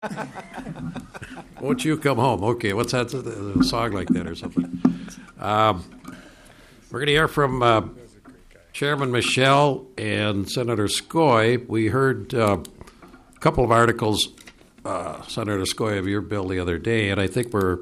Won't you come home? Okay, what's that? A song like that or something? We're going to hear from Chairman Michel and Senator Skoye. We heard a couple of articles, Senator Skoye, of your bill the other day, and I think we're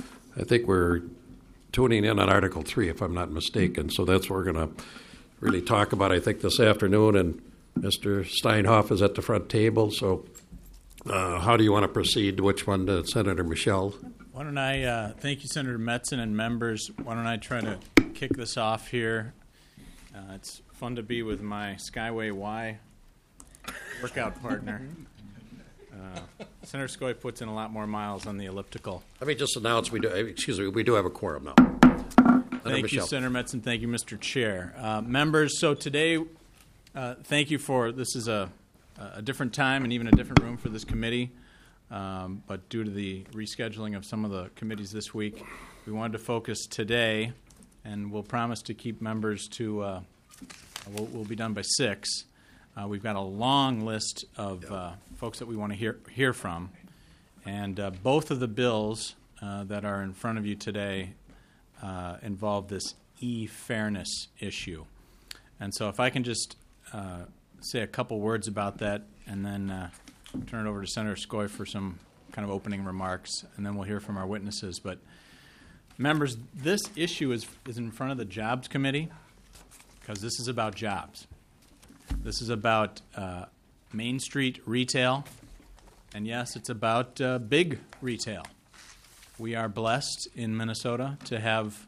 tuning in on Article 3, if I'm not mistaken. So that's what we're going to really talk about, I think, this afternoon. And Mr. Steinhoff is at the front table. So how do you want to proceed? Which one, Senator Michel? Why don't I thank you, Senator Metzen and members. Why don't I try to kick this off here? It's fun to be with my Skyway Y workout partner. Senator Skoye puts in a lot more miles on the elliptical. Let me just announce we do have a quorum now. Thank you, Senator Metzen. Thank you, Mr. Chair. Members, so today, thank you for, this is a different time and even a different room for this committee, but due to the rescheduling of some of the committees this week, we wanted to focus today, and we'll promise to keep members to, we'll be done by 6. We've got a long list of folks that we want to hear from, and both of the bills that are in front of you today involve this e-fairness issue. And so if I can just say a couple words about that and then turn it over to Senator Skoye for some kind of opening remarks, and then we'll hear from our witnesses. But members, this issue is in front of the Jobs Committee because this is about jobs. This is about Main Street retail, and yes, it's about big retail. We are blessed in Minnesota to have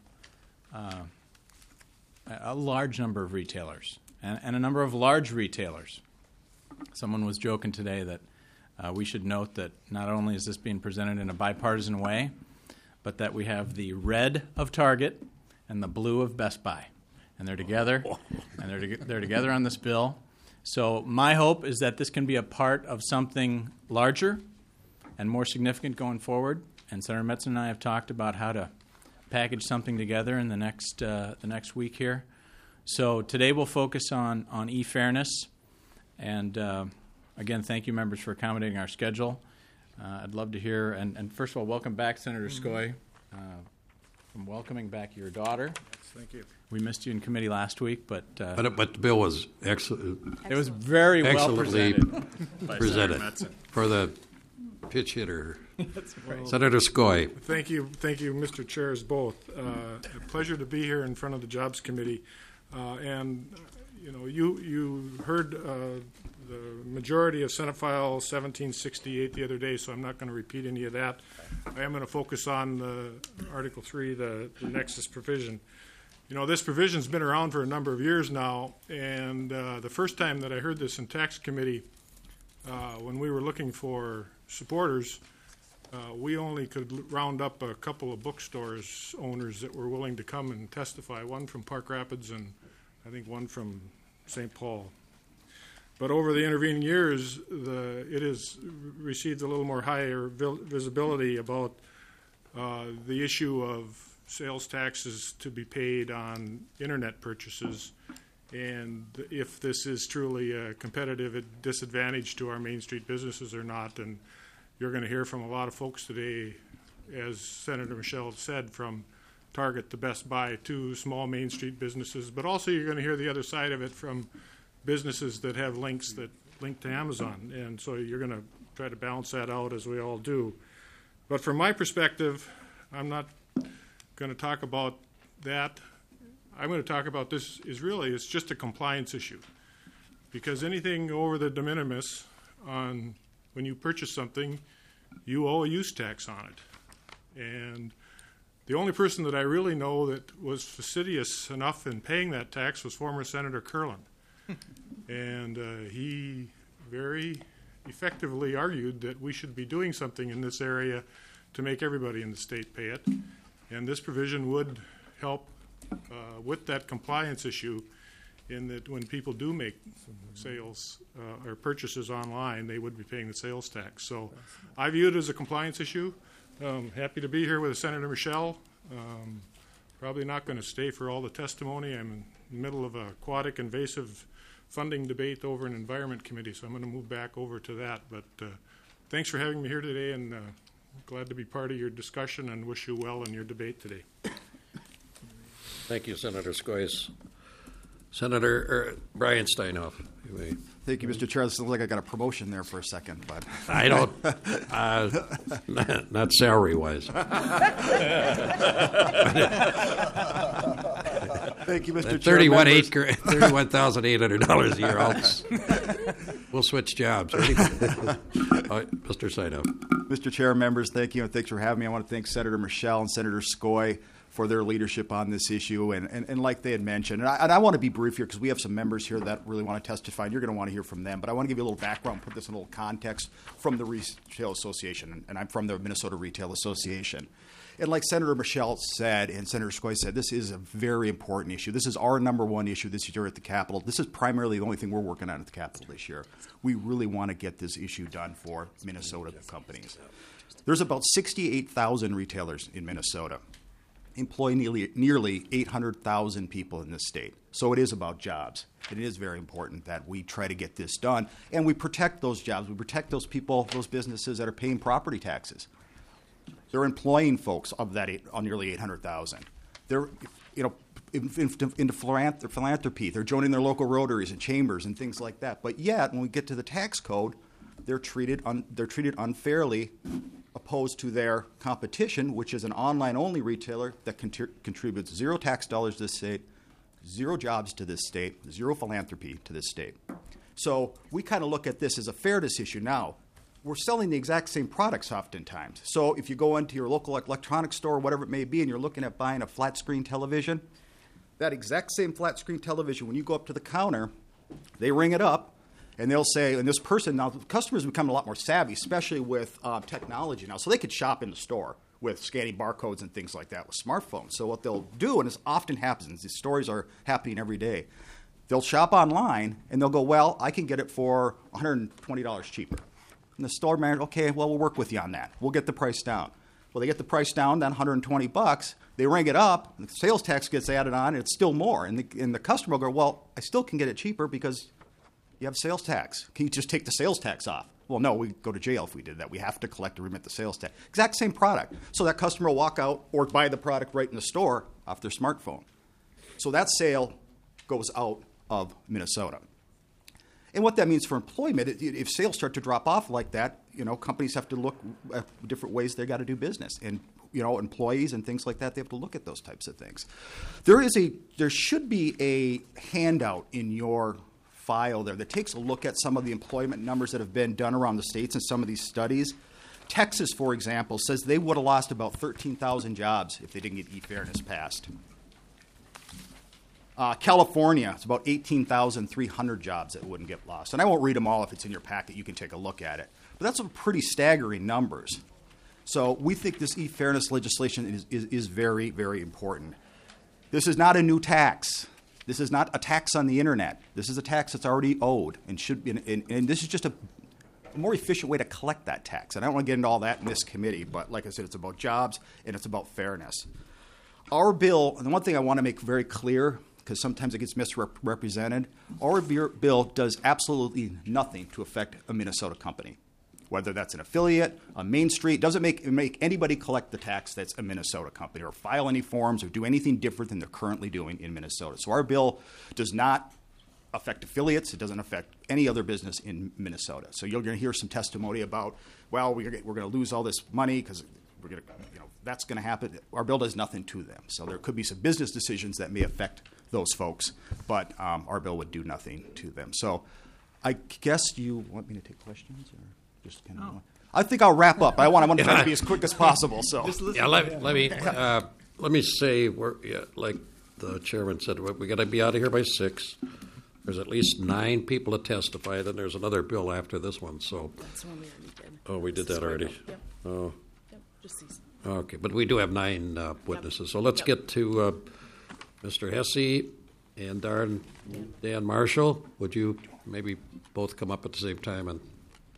a large number of retailers and a number of large retailers. Someone was joking today that we should note that not only is this being presented in a bipartisan way, but that we have the red of Target and the blue of Best Buy. And they're together, and they're together on this bill. So my hope is that this can be a part of something larger and more significant going forward. And Senator Metzen and I have talked about how to package something together in the next week here. So today we'll focus on e-fairness. And again, thank you, members, for accommodating our schedule. I'd love to hear, and first of all, welcome back, Senator Skoye. I'm welcoming back your daughter. Yes, thank you. We missed you in committee last week, but the bill was excellent. It was very well presented by Senator Metzen. For the pitch hitter. That's right. Senator Skoye. Thank you, Mr. Chairs, both. A pleasure to be here in front of the Jobs Committee. And you heard the majority of Senate File 1768 the other day, so I'm not going to repeat any of that. I am going to focus on Article 3, the nexus provision. This provision's been around for a number of years now, and the first time that I heard this in Tax Committee, when we were looking for supporters, we only could round up a couple of bookstores owners that were willing to come and testify, one from Park Rapids and I think one from St. Paul. But over the intervening years, it has received a little more higher visibility about the issue of sales taxes to be paid on internet purchases, and if this is truly a competitive disadvantage to our Main Street businesses or not. And you're going to hear from a lot of folks today, as Senator Michel said, from Target to Best Buy to small Main Street businesses, but also you're going to hear the other side of it from businesses that have links that link to Amazon, and so you're going to try to balance that out, as we all do. But from my perspective, I'm not going to talk about that. I'm going to talk about this it's just a compliance issue, because anything over the de minimis on when you purchase something, you owe a use tax on it. And the only person that I really know that was fastidious enough in paying that tax was former Senator Kurland. And he very effectively argued that we should be doing something in this area to make everybody in the state pay it. And this provision would help with that compliance issue, in that when people do make sales or purchases online, they would be paying the sales tax. So I view it as a compliance issue. Happy to be here with Senator Michel. Probably not going to stay for all the testimony. I'm in the middle of a aquatic invasive funding debate over an Environment Committee, so I'm going to move back over to that. But thanks for having me here today, and glad to be part of your discussion and wish you well in your debate today. Thank you, Senator Skois. Senator Brian Steinhoff, you may. Thank you, Mr. Chair. This looks like I got a promotion there for a second, but I don't, not salary-wise. Thank you, Mr. Chair. $31,800 a year. We'll switch jobs. Mr. Steinhoff. Mr. Chair, members, thank you, and thanks for having me. I want to thank Senator Michelle and Senator Skois for their leadership on this issue, and like they had mentioned, and I want to be brief here because we have some members here that really want to testify, and you're going to want to hear from them, but I want to give you a little background, put this in a little context from the Retail Association, and I'm from the Minnesota Retail Association. And like Senator Michelle said and Senator Skois said, this is a very important issue. This is our number one issue this year at the Capitol. This is primarily the only thing we're working on at the Capitol this year. We really want to get this issue done for Minnesota companies. There's about 68,000 retailers in Minnesota. Employ nearly 800,000 people in this state. So it is about jobs. It is very important that we try to get this done, and we protect those jobs. We protect those people, those businesses that are paying property taxes. They're employing folks of that nearly 800,000. They're, into philanthropy. They're joining their local Rotaries and chambers and things like that. But yet, when we get to the tax code, they're treated unfairly, opposed to their competition, which is an online-only retailer that contributes zero tax dollars to this state, zero jobs to this state, zero philanthropy to this state. So we kind of look at this as a fairness issue now. We're selling the exact same products oftentimes. So if you go into your local electronics store or whatever it may be and you're looking at buying a flat-screen television, that exact same flat-screen television, when you go up to the counter, they ring it up, and they'll say, and this person, now the customers become a lot more savvy, especially with technology now. So they could shop in the store with scanning barcodes and things like that with smartphones. So what they'll do, and this often happens, these stories are happening every day, they'll shop online, and they'll go, well, I can get it for $120 cheaper. And the store manager, okay, well, we'll work with you on that. We'll get the price down. Well, they get the price down, then $120. They ring it up, and the sales tax gets added on, and it's still more. And the customer will go, well, I still can get it cheaper because you have sales tax. Can you just take the sales tax off? Well, no, we'd go to jail if we did that. We have to collect and remit the sales tax. Exact same product. So that customer will walk out or buy the product right in the store off their smartphone. So that sale goes out of Minnesota. And what that means for employment, if sales start to drop off like that, companies have to look at different ways they got to do business. And, employees and things like that, they have to look at those types of things. There should be a handout in your file there that takes a look at some of the employment numbers that have been done around the states and some of these studies. Texas, for example, says they would have lost about 13,000 jobs if they didn't get e-fairness passed. California, it's about 18,300 jobs that wouldn't get lost. And I won't read them all. If it's in your packet, you can take a look at it. But that's some pretty staggering numbers. So we think this e-fairness legislation is very, very important. This is not a new tax. This is not a tax on the internet. This is a tax that's already owed and should be, and this is just a more efficient way to collect that tax. And I don't want to get into all that in this committee, but like I said, it's about jobs and it's about fairness. Our bill, and the one thing I want to make very clear, because sometimes it gets misrepresented, our bill does absolutely nothing to affect a Minnesota company. Whether that's an affiliate, a Main Street, doesn't make anybody collect the tax that's a Minnesota company or file any forms or do anything different than they're currently doing in Minnesota. So our bill does not affect affiliates. It doesn't affect any other business in Minnesota. So you're going to hear some testimony about, well, we're going to lose all this money because we're going to, that's going to happen. Our bill does nothing to them. So there could be some business decisions that may affect those folks, but our bill would do nothing to them. So I guess you want me to take questions or? I think I'll wrap up. I want to try to be as quick as possible. So let me say, like the chairman said, we got to be out of here by 6. There's at least 9 people to testify. Then there's another bill after this one. So that's the one we already did. Oh, we did that already. Yep. Oh, yep. Just these. Okay, but we do have 9 witnesses. So let's get to Mr. Hesse and Dan Marshall. Would you maybe both come up at the same time and?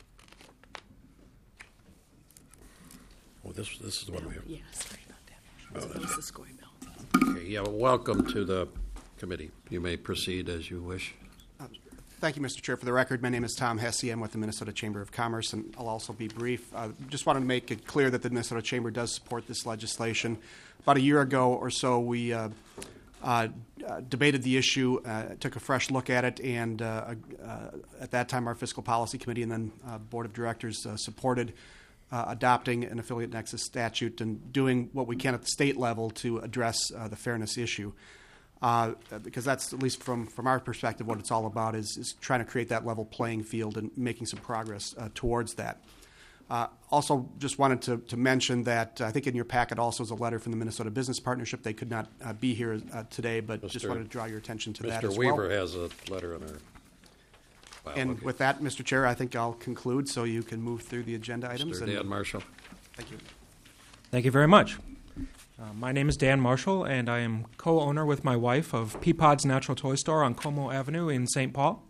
Oh, this is the one we have. Yeah, sorry about that. This is the scoring bill. Okay, yeah, well, welcome to the committee. You may proceed as you wish. Thank you, Mr. Chair. For the record, my name is Tom Hesse. I'm with the Minnesota Chamber of Commerce, and I'll also be brief. Just wanted to make it clear that the Minnesota Chamber does support this legislation. About a year ago or so, we debated the issue, took a fresh look at it, and at that time our Fiscal Policy Committee and then Board of Directors supported adopting an affiliate nexus statute and doing what we can at the state level to address the fairness issue. Because that's, at least from our perspective, what it's all about is trying to create that level playing field and making some progress towards that. Also, just wanted to mention that I think in your packet also is a letter from the Minnesota Business Partnership. They could not be here today, but just wanted to draw your attention to that as well. Mr. Weaver has a letter in our file. And okay. with that, Mr. Chair, I think I'll conclude so you can move through the agenda items. Mr. Dan Marshall. Thank you. Thank you very much. My name is Dan Marshall, and I am co-owner with my wife of Peapod's Natural Toy Store on Como Avenue in St. Paul.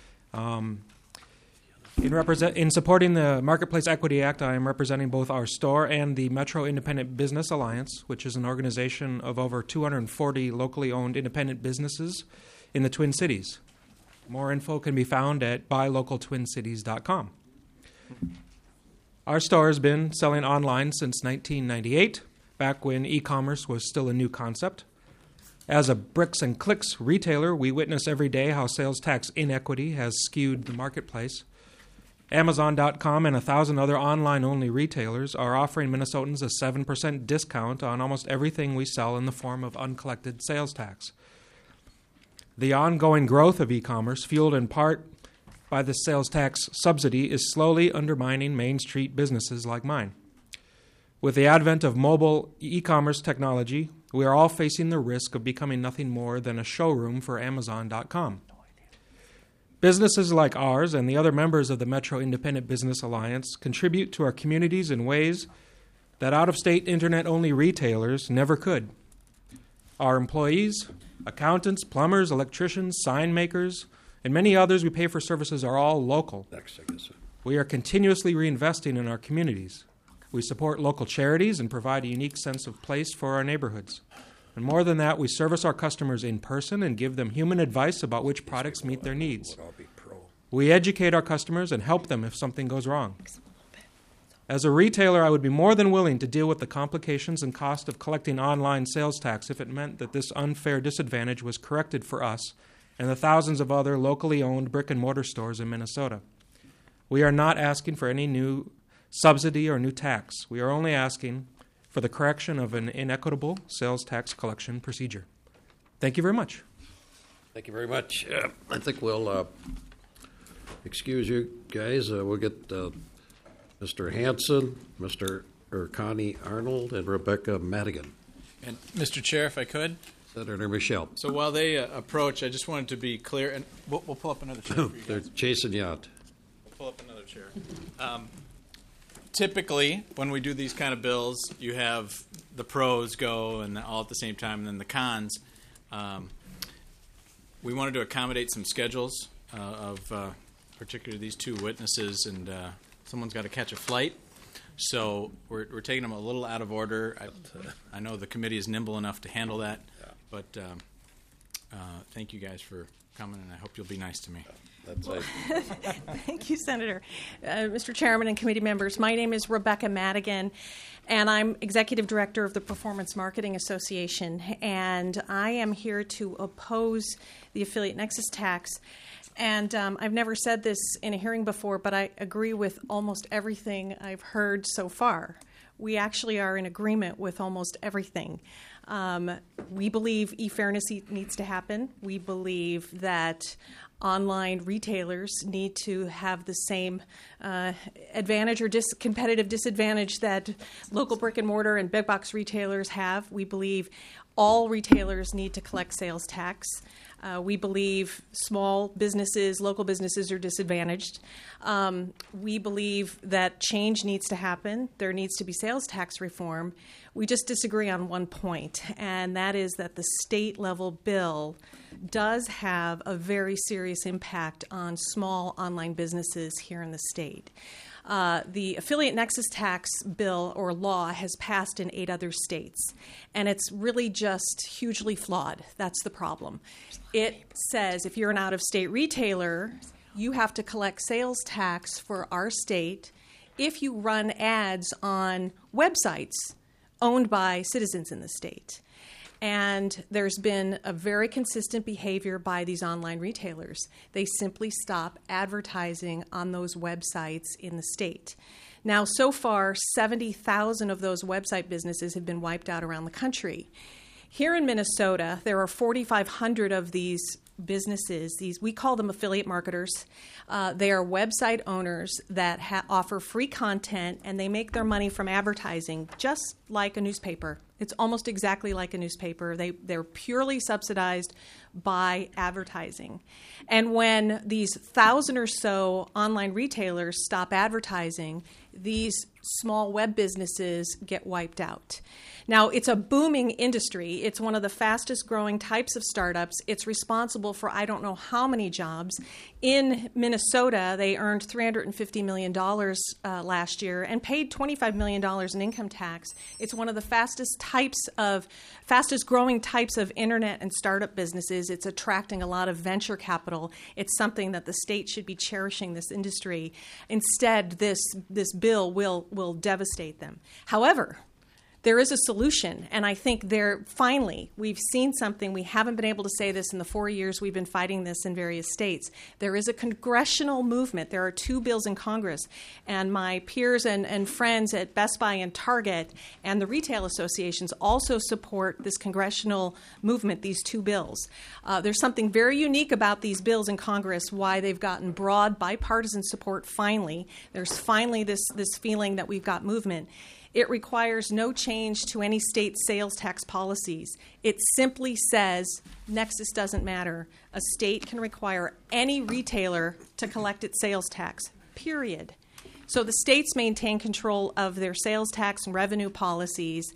In supporting the Marketplace Equity Act, I am representing both our store and the Metro Independent Business Alliance, which is an organization of over 240 locally owned independent businesses in the Twin Cities. More info can be found at buylocaltwincities.com. Our store has been selling online since 1998. Back when e-commerce was still a new concept. As a bricks and clicks retailer, we witness every day how sales tax inequity has skewed the marketplace. Amazon.com and 1,000 other online-only retailers are offering Minnesotans a 7% discount on almost everything we sell in the form of uncollected sales tax. The ongoing growth of e-commerce, fueled in part by the sales tax subsidy, is slowly undermining Main Street businesses like mine. With the advent of mobile e-commerce technology, we are all facing the risk of becoming nothing more than a showroom for Amazon.com. Businesses like ours and the other members of the Metro Independent Business Alliance contribute to our communities in ways that out-of-state internet-only retailers never could. Our employees, accountants, plumbers, electricians, sign makers, and many others we pay for services are all local. We are continuously reinvesting in our communities. We support local charities and provide a unique sense of place for our neighborhoods. And more than that, we service our customers in person and give them human advice about which products meet their needs. We educate our customers and help them if something goes wrong. As a retailer, I would be more than willing to deal with the complications and cost of collecting online sales tax if it meant that this unfair disadvantage was corrected for us and the thousands of other locally owned brick-and-mortar stores in Minnesota. We are not asking for any new subsidy or new tax. We are only asking for the correction of an inequitable sales tax collection procedure. Thank you very much. Thank you very much. I think we'll excuse you guys. We'll get Mr. Hanson, Connie Arnold, and Rebecca Madigan. And Mr. Chair, if I could. Senator Michelle. So while they approach, I just wanted to be clear, and we'll pull up another chair for you guys. They're chasing you out. We'll pull up another chair. Typically, when we do these kind of bills, you have the pros go and all at the same time, and then the cons. We wanted to accommodate some schedules of particularly these two witnesses, and someone's got to catch a flight. So we're taking them a little out of order. I know the committee is nimble enough to handle that, but thank you guys for coming, and I hope you'll be nice to me. That's it. Thank you, Senator. Mr. Chairman and committee members, my name is Rebecca Madigan, and I'm Executive Director of the Performance Marketing Association, and I am here to oppose the affiliate nexus tax. And I've never said this in a hearing before, but I agree with almost everything I've heard so far. We actually are in agreement with almost everything. We believe e-fairness needs to happen. We believe that online retailers need to have the same advantage or competitive disadvantage that local brick and mortar and big box retailers have. We believe all retailers need to collect sales tax. We believe small businesses, local businesses are disadvantaged. We believe that change needs to happen. There needs to be sales tax reform. We just disagree on one point, and that is that the state-level bill does have a very serious impact on small online businesses here in the state. The Affiliate Nexus Tax bill or law has passed in 8 other states, and it's really just hugely flawed. That's the problem. It says if you're an out-of-state retailer, you have to collect sales tax for our state if you run ads on websites owned by citizens in the state. And there's been a very consistent behavior by these online retailers. They simply stop advertising on those websites in the state. Now, so far, 70,000 of those website businesses have been wiped out around the country. Here in Minnesota, there are 4,500 of these businesses. We call them affiliate marketers. They are website owners that offer free content, and they make their money from advertising, just like a newspaper. It's almost exactly like a newspaper. They're purely subsidized by advertising. And when these 1,000 or so online retailers stop advertising, these small web businesses get wiped out. Now, it's a booming industry. It's one of the fastest growing types of startups. It's responsible for I don't know how many jobs. In Minnesota, they earned $350 million last year and paid $25 million in income tax. It's one of the fastest growing types of internet and startup businesses. It's attracting a lot of venture capital. It's something that the state should be cherishing, this industry. Instead, this bill will devastate them. However, there is a solution, and I think finally, we've seen something. We haven't been able to say this in the 4 years we've been fighting this in various states. There is a congressional movement. There are 2 bills in Congress, and my peers and friends at Best Buy and Target and the retail associations also support this congressional movement, these 2 bills. There's something very unique about these bills in Congress, why they've gotten broad bipartisan support finally. There's finally this feeling that we've got movement. It requires no change to any state sales tax policies. It simply says nexus doesn't matter. A state can require any retailer to collect its sales tax, period. So the states maintain control of their sales tax and revenue policies.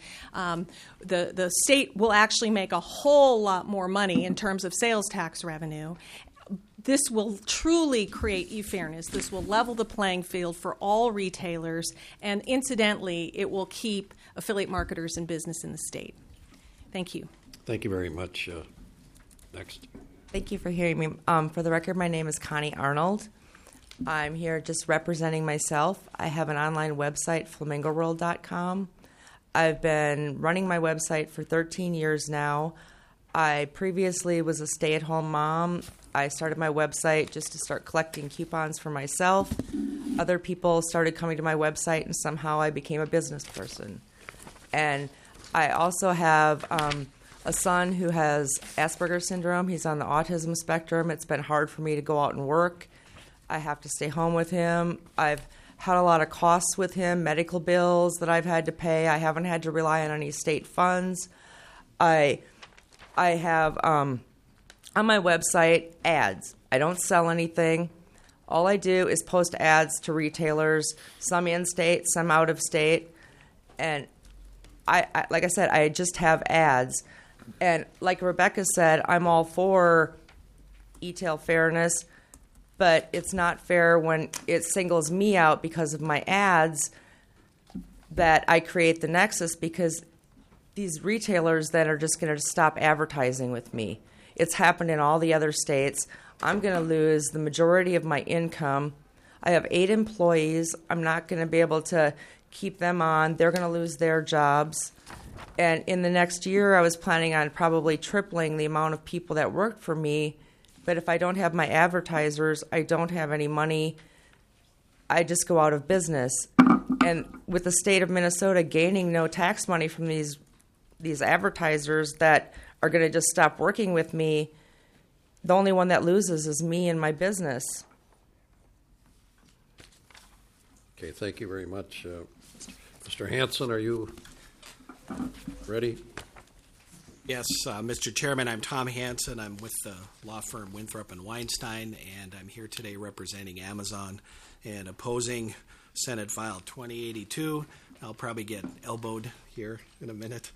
The state will actually make a whole lot more money in terms of sales tax revenue. This will truly create e-fairness. This will level the playing field for all retailers, and incidentally, it will keep affiliate marketers in business in the state. Thank you. Thank you very much. Next. Thank you for hearing me. For the record, my name is Connie Arnold. I'm here just representing myself. I have an online website, flamingoworld.com. I've been running my website for 13 years now. I previously was a stay-at-home mom. I started my website just to start collecting coupons for myself. Other people started coming to my website, and somehow I became a business person. And I also have a son who has Asperger's syndrome. He's on the autism spectrum. It's been hard for me to go out and work. I have to stay home with him. I've had a lot of costs with him, medical bills that I've had to pay. I haven't had to rely on any state funds. I have on my website ads. I don't sell anything. All I do is post ads to retailers, some in-state, some out-of-state. And I like I said, I just have ads. And like Rebecca said, I'm all for e-tail fairness, but it's not fair when it singles me out because of my ads that I create the nexus, because these retailers then are just going to stop advertising with me. It's happened in all the other states. I'm going to lose the majority of my income. I have 8 employees. I'm not going to be able to keep them on. They're going to lose their jobs. And in the next year, I was planning on probably tripling the amount of people that work for me. But if I don't have my advertisers, I don't have any money. I just go out of business. And with the state of Minnesota gaining no tax money from these advertisers that are going to just stop working with me, the only one that loses is me and my business. Okay, thank you very much. Mr. Hanson, are you ready? Yes, Mr. Chairman, I'm Tom Hanson. I'm with the law firm Winthrop and Weinstein, and I'm here today representing Amazon and opposing Senate File 2082. I'll probably get elbowed here in a minute.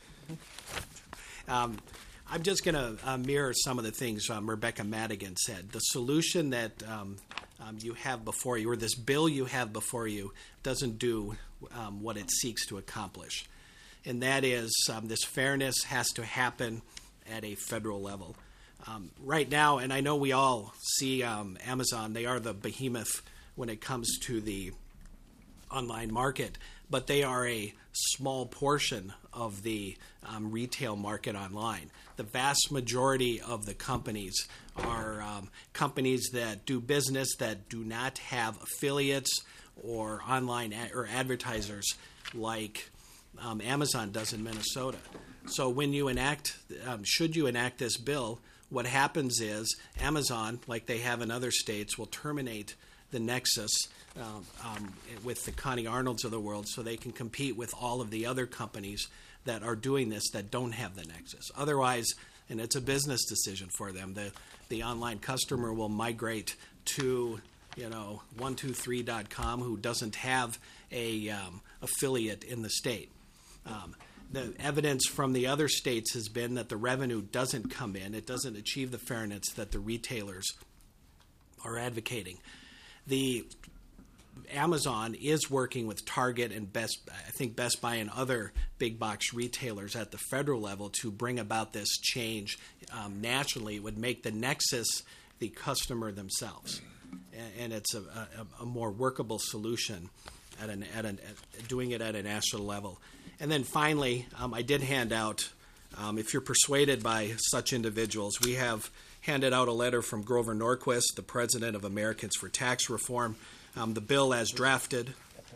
I'm just going to mirror some of the things Rebecca Madigan said. The solution that you have before you, or this bill you have before you, doesn't do what it seeks to accomplish. And that is this fairness has to happen at a federal level. Right now, and I know we all see Amazon, they are the behemoth when it comes to the online market, but they are a small portion of the retail market online. The vast majority of the companies are companies that do business that do not have affiliates or online or advertisers like Amazon does in Minnesota. So when you should you enact this bill, what happens is Amazon, like they have in other states, will terminate the nexus with the Connie Arnolds of the world so they can compete with all of the other companies that are doing this that don't have the nexus. Otherwise, and it's a business decision for them, the online customer will migrate to 123.com who doesn't have a affiliate in the state. The evidence from the other states has been that the revenue doesn't come in. It doesn't achieve the fairness that the retailers are advocating. The Amazon is working with Target and Best Buy and other big box retailers at the federal level to bring about this change nationally. It would make the nexus the customer themselves, and it's a more workable solution doing it at a national level. And then finally, I did hand out, if you're persuaded by such individuals, we have handed out a letter from Grover Norquist, the president of Americans for Tax Reform. The bill as drafted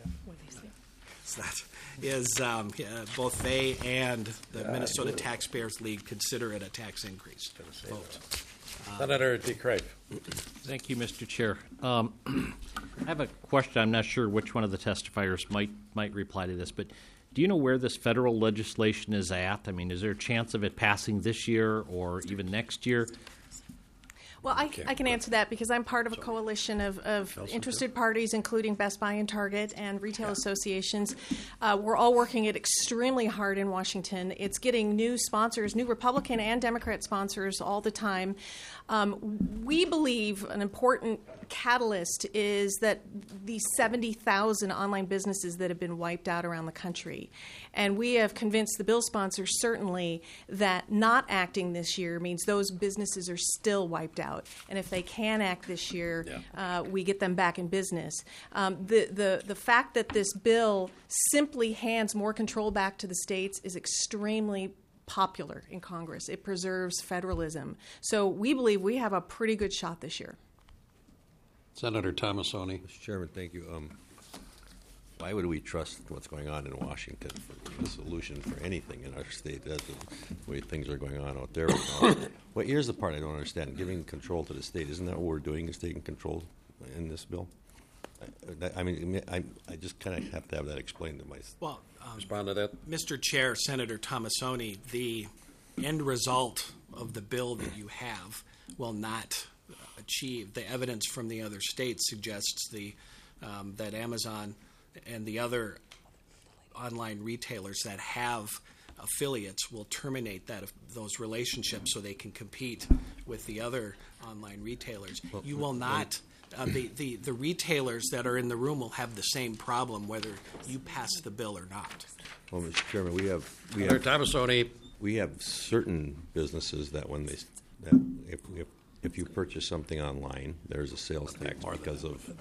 is both they and the Minnesota Taxpayers League consider it a tax increase. Vote. Senator DeCrave. Thank you, Mr. Chair. I have a question. I'm not sure which one of the testifiers might reply to this, but do you know where this federal legislation is at? I mean, is there a chance of it passing this year or even next year? Well, I can answer that because I'm part of a coalition of interested parties, including Best Buy and Target and retail associations. We're all working it extremely hard in Washington. It's getting new sponsors, new Republican and Democrat sponsors all the time. We believe an important catalyst is that these 70,000 online businesses that have been wiped out around the country. And we have convinced the bill sponsors certainly that not acting this year means those businesses are still wiped out. And if they can act this year, we get them back in business. The fact that this bill simply hands more control back to the states is extremely popular in Congress. It preserves federalism. So we believe we have a pretty good shot this year. Senator Tomassoni. Mr. Chairman, thank you. Why would we trust what's going on in Washington for the solution for anything in our state? That's the way things are going on out there right now. Well, here's the part I don't understand. Giving control to the state, isn't that what we're doing, is taking control in this bill? I just kind of have to have that explained to myself. Well, respond to that. Mr. Chair, Senator Tomassoni, the end result of the bill that you have will not achieve. The evidence from the other states suggests that Amazon and the other online retailers that have affiliates will terminate those relationships so they can compete with the other online retailers. You will not. The retailers that are in the room will have the same problem whether you pass the bill or not. Well, Mr. Chairman, we have certain businesses that when if you purchase something online, there's a sales tax because of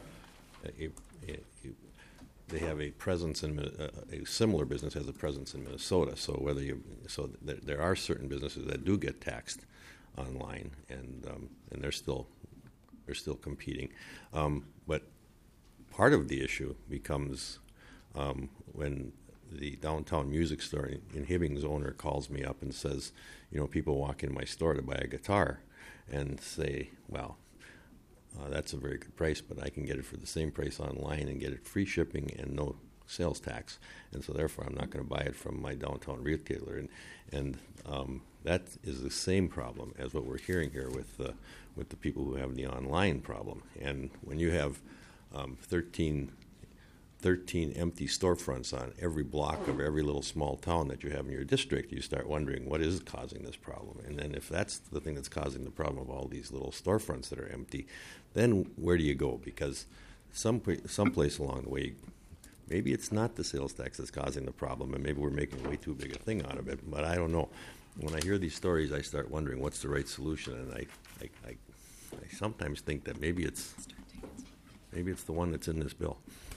they have a presence in a similar business has a presence in Minnesota. So there are certain businesses that do get taxed online, and they're still competing. But part of the issue becomes when the downtown music store in Hibbing's owner calls me up and says, people walk in my store to buy a guitar and say, well, that's a very good price, but I can get it for the same price online and get it free shipping and no sales tax, and so therefore I'm not going to buy it from my downtown retailer, and that is the same problem as what we're hearing here with the people who have the online problem. And when you have 13 13 empty storefronts on every block of every little small town that you have in your district, you start wondering what is causing this problem. And then if that's the thing that's causing the problem of all these little storefronts that are empty, then where do you go? Because someplace along the way, maybe it's not the sales tax that's causing the problem, and maybe we're making way too big a thing out of it. But I don't know. When I hear these stories, I start wondering what's the right solution, and I sometimes think that maybe it's the one that's in this bill.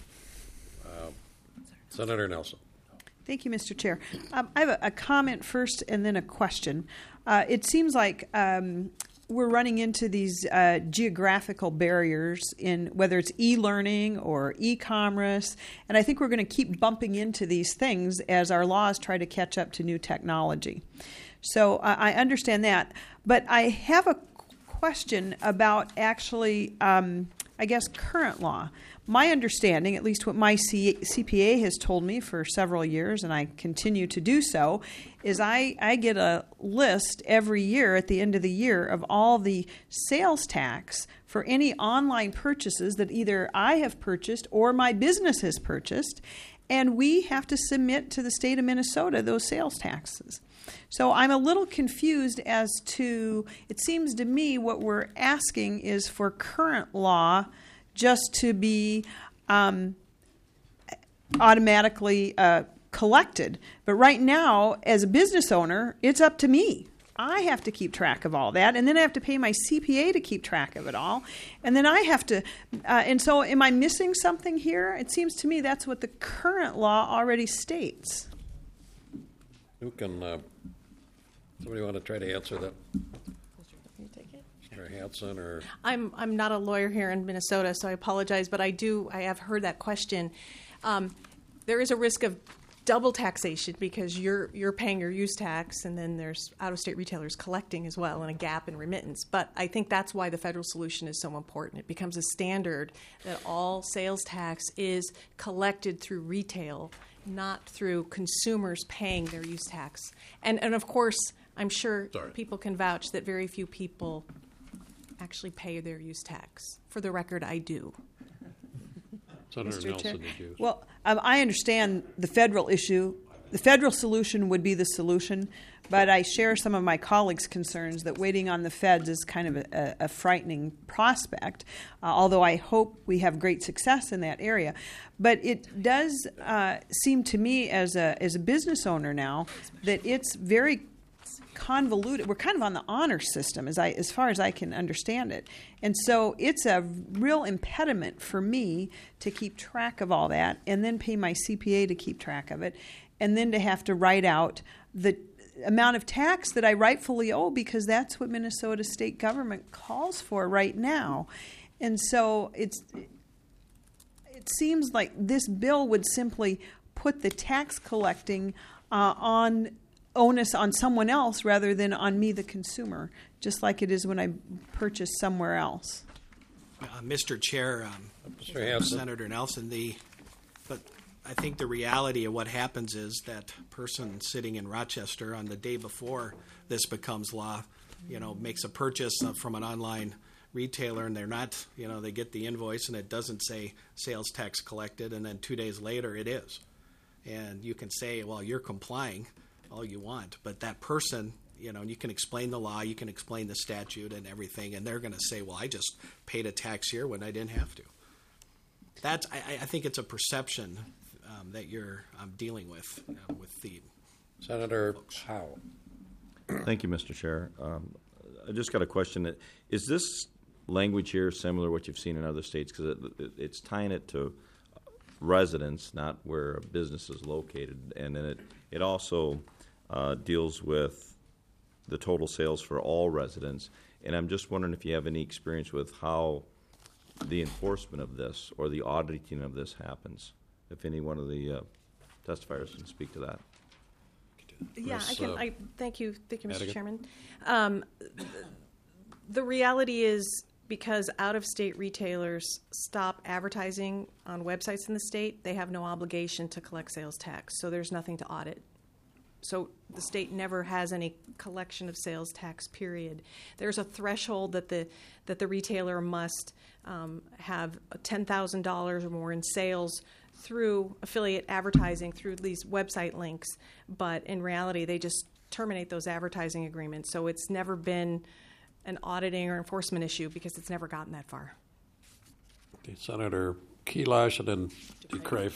Senator Nelson. Thank you, Mr. Chair. I have a comment first and then a question. It seems like we're running into these geographical barriers in whether it's e-learning or e-commerce, and I think we're going to keep bumping into these things as our laws try to catch up to new technology. So I understand that, but I have a question about actually, I guess, current law. My understanding, at least what my CPA has told me for several years, and I continue to do so, is I get a list every year at the end of the year of all the sales tax for any online purchases that either I have purchased or my business has purchased, and we have to submit to the state of Minnesota those sales taxes. So I'm a little confused as to, it seems to me what we're asking is for current law just to be automatically collected. But right now, as a business owner, it's up to me. I have to keep track of all that, and then I have to pay my CPA to keep track of it all. And then I have to, and so am I missing something here? It seems to me that's what the current law already states. Who can, somebody want to try to answer that? Or Hanson, or I'm not a lawyer here in Minnesota, so I apologize, but I have heard that question. There is a risk of double taxation because you're paying your use tax, and then there's out-of-state retailers collecting as well, and a gap in remittance. But I think that's why the federal solution is so important. It becomes a standard that all sales tax is collected through retail, not through consumers paying their use tax. And of course, I'm sure people can vouch that very few people actually pay their use tax. For the record, I do. Senator Nelson, did you? Well, I understand the federal issue. The federal solution would be the solution, but I share some of my colleagues' concerns that waiting on the feds is kind of a frightening prospect, although I hope we have great success in that area. But it does seem to me as a business owner now that it's very convoluted. We're kind of on the honor system as far as I can understand it. And so it's a real impediment for me to keep track of all that and then pay my CPA to keep track of it and then to have to write out the amount of tax that I rightfully owe because that's what Minnesota state government calls for right now. And so it seems like this bill would simply put the tax collecting onus on someone else rather than on me, the consumer, just like it is when I purchase somewhere else. Mr. Chair, Senator Nelson, but I think the reality of what happens is that person sitting in Rochester on the day before this becomes law, makes a purchase from an online retailer, and they're not, they get the invoice and it doesn't say sales tax collected, and then 2 days later it is. And you can say, well, you're complying all you want, but that person, you can explain the law, you can explain the statute and everything, and they're going to say, well, I just paid a tax here when I didn't have to. That's, I think it's a perception that you're dealing with the Senator Howell. Thank you, Mr. Chair. I just got a question. Is this language here similar to what you've seen in other states? Because it's tying it to residents, not where a business is located, and then it also deals with the total sales for all residents. And I'm just wondering if you have any experience with how the enforcement of this or the auditing of this happens, if any one of the testifiers can speak to that. Yeah, I can. Thank you, Mr. Chairman. The reality is, because out-of-state retailers stop advertising on websites in the state, they have no obligation to collect sales tax, so there's nothing to audit. So the state never has any collection of sales tax, period. There's a threshold that the retailer must have $10,000 or more in sales through affiliate advertising through these website links, but in reality, they just terminate those advertising agreements. So it's never been an auditing or enforcement issue because it's never gotten that far. Okay, Senator Kelash and then DeCrave.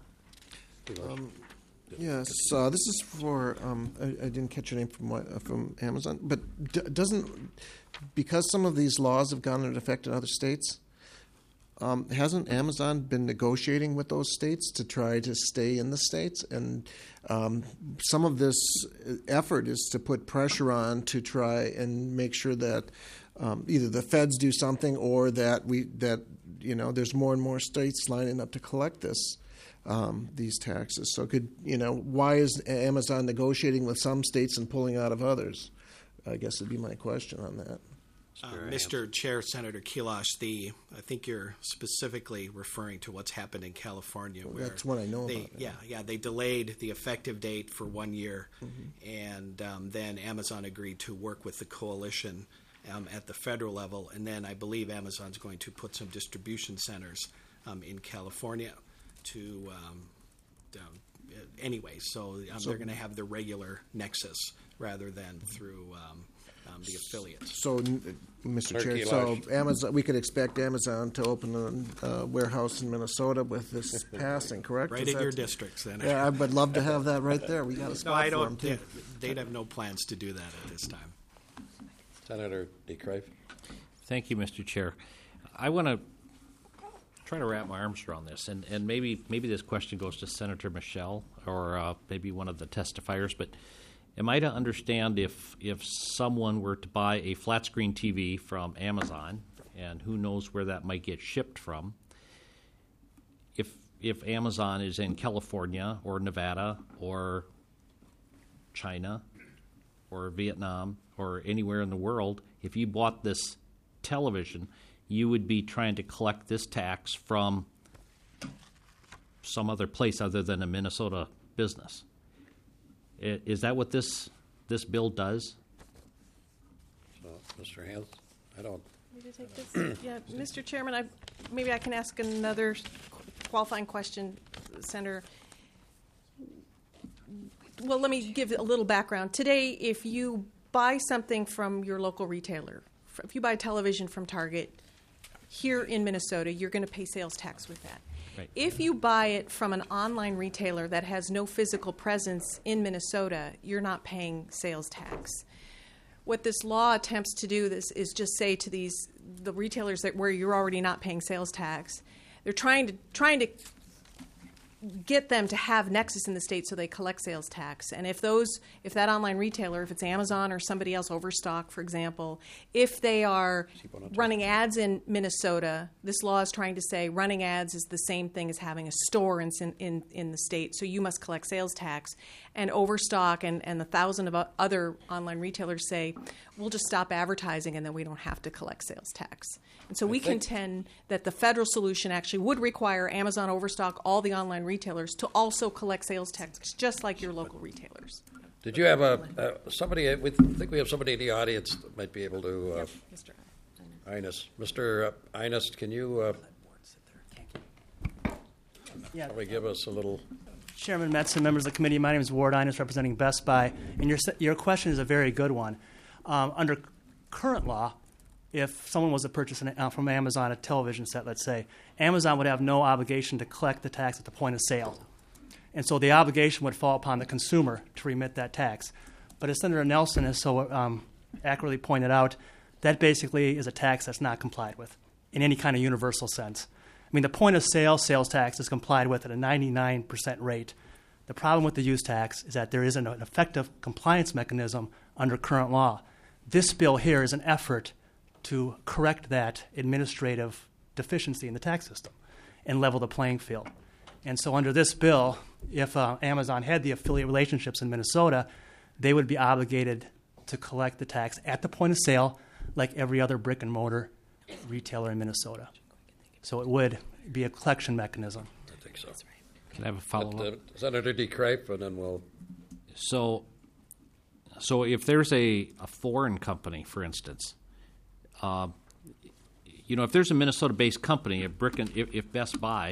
Yes, this is for, I didn't catch your name from Amazon, but because some of these laws have gone into effect in other states, hasn't Amazon been negotiating with those states to try to stay in the states? And some of this effort is to put pressure on to try and make sure that either the feds do something or that there's more and more states lining up to collect these taxes. So why is Amazon negotiating with some states and pulling out of others? I guess would be my question on that. Mr. Chair, Senator Kelash, I think you're specifically referring to what's happened in California. Where that's what I know about. Yeah, they delayed the effective date for 1 year, and then Amazon agreed to work with the coalition at the federal level, and then I believe Amazon's going to put some distribution centers in California to anyway, so they're going to have the regular nexus rather than through the affiliates. So, Mr. Chair, so Amazon, we could expect Amazon to open a warehouse in Minnesota with this passing, correct? Right in your district, Senator. Yeah, I would love to have that right there. We got a spot for them, too. They'd have no plans to do that at this time. Senator DeCrave. Thank you, Mr. Chair. I want to try to wrap my arms around this, and maybe this question goes to Senator Michelle or maybe one of the testifiers, but am I to understand if someone were to buy a flat screen TV from Amazon, and who knows where that might get shipped from, if Amazon is in California or Nevada or China or Vietnam or anywhere in the world, if you bought this television, you would be trying to collect this tax from some other place other than a Minnesota business. Is that what this bill does? So, Mr. Hans, I don't. Maybe take this. Yeah, Mr. Chairman, maybe I can ask another qualifying question, Senator. Well, let me give a little background. Today, if you buy something from your local retailer, if you buy television from Target here in Minnesota, you're going to pay sales tax with that. Right. If you buy it from an online retailer that has no physical presence in Minnesota, you're not paying sales tax. What this law attempts to do is just say to the retailers where you're already not paying sales tax, they're trying to get them to have nexus in the state so they collect sales tax. And if that online retailer, if it's Amazon or somebody else, Overstock, for example, if they are running ads in Minnesota, this law is trying to say running ads is the same thing as having a store in the state, so you must collect sales tax. And Overstock and the 1,000 of other online retailers say, we'll just stop advertising and then we don't have to collect sales tax. And so we contend that the federal solution actually would require Amazon, Overstock, all the online retailers to also collect sales tax, just like your local retailers. Did you have somebody? We think we have somebody in the audience that might be able to. Yep, Mr. Ines. Mr. Ines, can you probably give us a little. Chairman Metz and members of the committee, my name is Ward Ines, representing Best Buy, and your question is a very good one. Under current law, if someone was to purchase from Amazon a television set, let's say, Amazon would have no obligation to collect the tax at the point of sale. And so the obligation would fall upon the consumer to remit that tax. But as Senator Nelson has so accurately pointed out, that basically is a tax that's not complied with in any kind of universal sense. I mean, the point of sale sales tax is complied with at a 99% rate. The problem with the use tax is that there isn't an effective compliance mechanism under current law. This bill here is an effort to correct that administrative deficiency in the tax system and level the playing field. And so under this bill, if Amazon had the affiliate relationships in Minnesota, they would be obligated to collect the tax at the point of sale like every other brick and mortar retailer in Minnesota. So it would be a collection mechanism. I think so. Can I have a follow-up? Senator DeCrave, and then we'll... So if there's a foreign company, for instance, if there's a Minnesota-based company, if Best Buy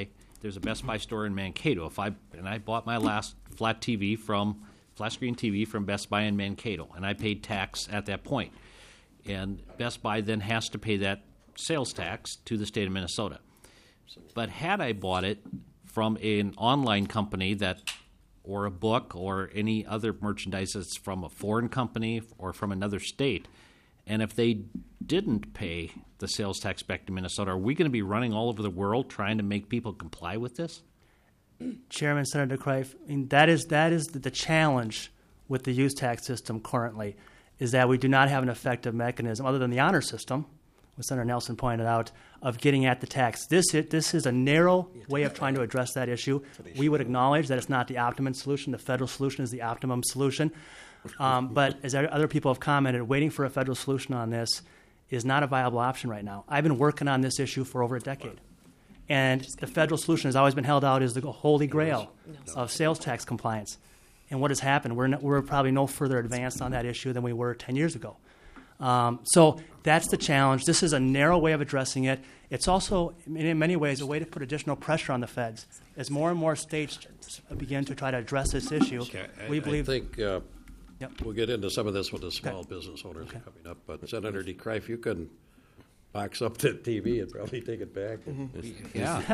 there's a Best Buy store in Mankato. I bought my last flat screen TV from Best Buy in Mankato, and I paid tax at that point. And Best Buy then has to pay that sales tax to the state of Minnesota. But had I bought it from an online company or a book or any other merchandise that's from a foreign company or from another state, and if they didn't pay the sales tax back to Minnesota, are we going to be running all over the world trying to make people comply with this? Chairman, Senator Kreif, that is the challenge with the use tax system currently, is that we do not have an effective mechanism other than the honor system, what Senator Nelson pointed out, of getting at the tax. This is a narrow way of trying to address that issue. We would acknowledge that it's not the optimum solution. The federal solution is the optimum solution. But as other people have commented, waiting for a federal solution on this is not a viable option right now. I've been working on this issue for over a decade. And the federal solution has always been held out as the holy grail of sales tax compliance. And what has happened? We're probably no further advanced on that issue than we were 10 years ago. So that's the challenge. This is a narrow way of addressing it. It's also, in many ways, a way to put additional pressure on the feds. As more and more states begin to try to address this issue, we believe... I think we'll get into some of this when the small business owners are coming up. But Senator DeKreif, you can box up that TV and probably take it back. Yeah.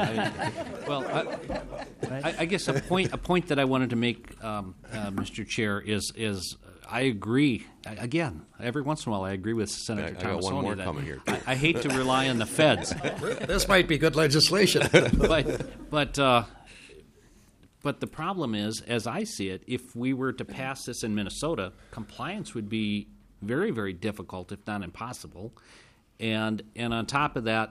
I guess a point that I wanted to make, Mr. Chair, is I agree. Again, every once in a while I agree with Senator Thomasoni. I got one more coming here. I hate to rely on the feds. This might be good legislation. But the problem is, as I see it, if we were to pass this in Minnesota, compliance would be very, very difficult, if not impossible. And on top of that,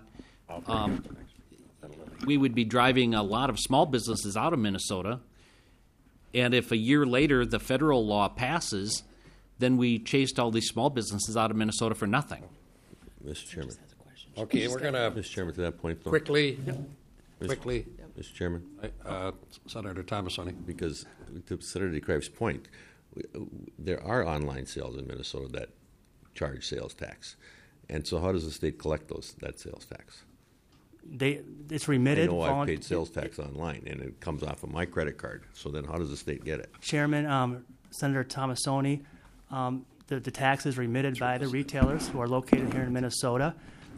we would be driving a lot of small businesses out of Minnesota. And if a year later the federal law passes, then we chased all these small businesses out of Minnesota for nothing. Mr. Chairman. Okay, we're going to... Mr. Chairman, to that point, though. Quickly. Mr. Chairman. Senator Thomasoni. Because to Senator DeKreif's point, there are online sales in Minnesota that charge sales tax. And so how does the state collect that sales tax? It's remitted. I know I paid sales tax online, and it comes off of my credit card. So then how does the state get it? Chairman, Senator Thomasoni, the tax is remitted by the retailers who are located here in Minnesota.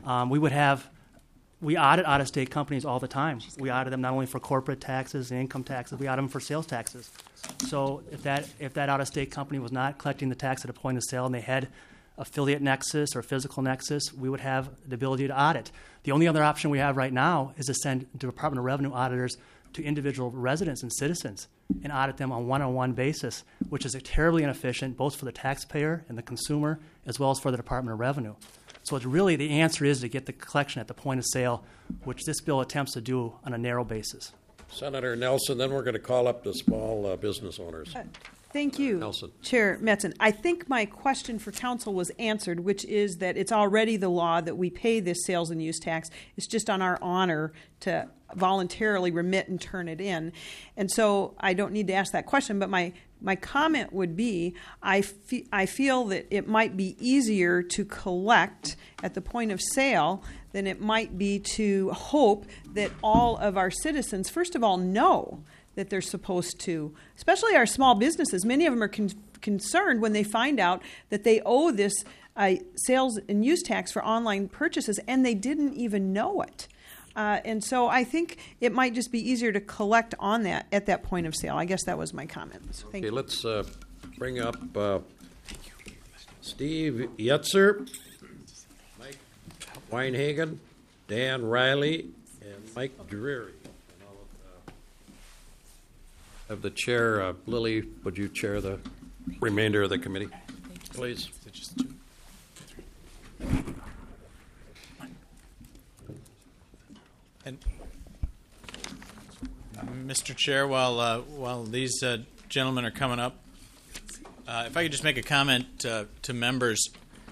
We audit out-of-state companies all the time. We audit them not only for corporate taxes and income taxes, we audit them for sales taxes. So if that out-of-state company was not collecting the tax at a point of sale and they had affiliate nexus or physical nexus, we would have the ability to audit. The only other option we have right now is to send Department of Revenue auditors to individual residents and citizens and audit them on one-on-one basis, which is terribly inefficient both for the taxpayer and the consumer as well as for the Department of Revenue. So it's really the answer is to get the collection at the point of sale, which this bill attempts to do on a narrow basis. Senator Nelson, then we're going to call up the small business owners. Thank you, Nelson. Chair Metzen. I think my question for council was answered, which is that it's already the law that we pay this sales and use tax. It's just on our honor to voluntarily remit and turn it in. And so I don't need to ask that question, but my comment would be I feel that it might be easier to collect at the point of sale than it might be to hope that all of our citizens, first of all, know that they're supposed to, especially our small businesses. Many of them are concerned when they find out that they owe this sales and use tax for online purchases, and they didn't even know it. And so I think it might just be easier to collect on that at that point of sale. I guess that was my comment. So thank you. Let's bring up Steve Yetzer, Mike Weinhagen, Dan Riley, and Mike Drury. Of the chair, Lily, would you chair the remainder of the committee, please? And Mr. Chair, while these gentlemen are coming up, if I could just make a comment to members.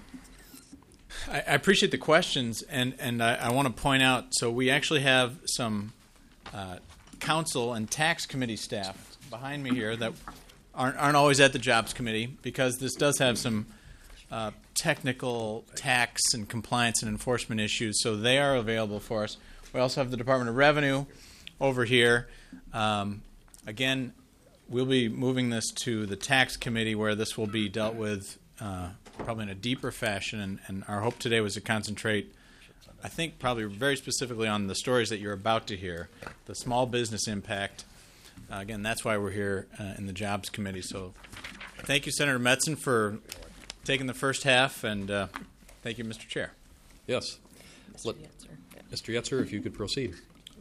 I appreciate the questions, and I want to point out. So we actually have some council and tax committee staff behind me here that aren't always at the Jobs Committee, because this does have some technical tax and compliance and enforcement issues, so they are available for us. We also have the Department of Revenue. over here. Again, we'll be moving this to the tax committee where this will be dealt with probably in a deeper fashion. And our hope today was to concentrate, I think, probably very specifically on the stories that you're about to hear, the small business impact. Again, that's why we're here in the Jobs Committee. So thank you, Senator Metzen, for taking the first half, and thank you, Mr. Chair. Yes. Mr. Yetzer, if you could proceed.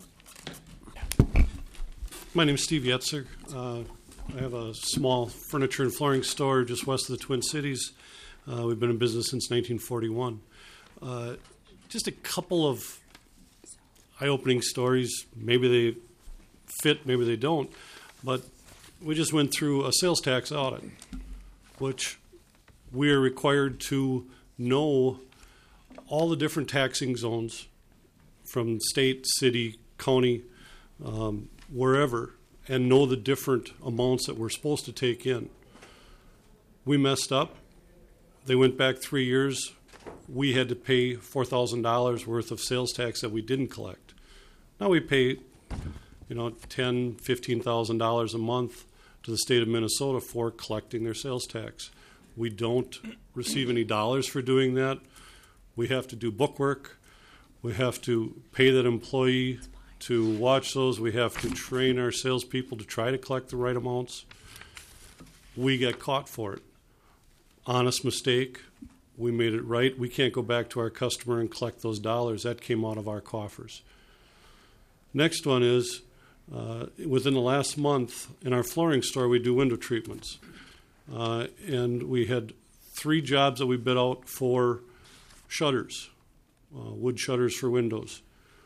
My name is Steve Yetzer. I have a small furniture and flooring store just west of the Twin Cities. We've been in business since 1941. Just a couple of eye-opening stories. Maybe they fit, maybe they don't. But we just went through a sales tax audit, which we are required to know all the different taxing zones from state, city, county, wherever, and know the different amounts that we're supposed to take in. We messed up. They went back 3 years. We had to pay $4,000 worth of sales tax that we didn't collect. Now we pay, $10,000, $15,000 a month to the state of Minnesota for collecting their sales tax. We don't receive any dollars for doing that. We have to do bookwork. We have to pay that employee to watch those. We have to train our salespeople to try to collect the right amounts. We got caught for it. Honest mistake. We made it right. We can't go back to our customer and collect those dollars. That came out of our coffers. Next one is, within the last month, in our flooring store, we do window treatments. And we had 3 jobs that we bid out for shutters, wood shutters for windows.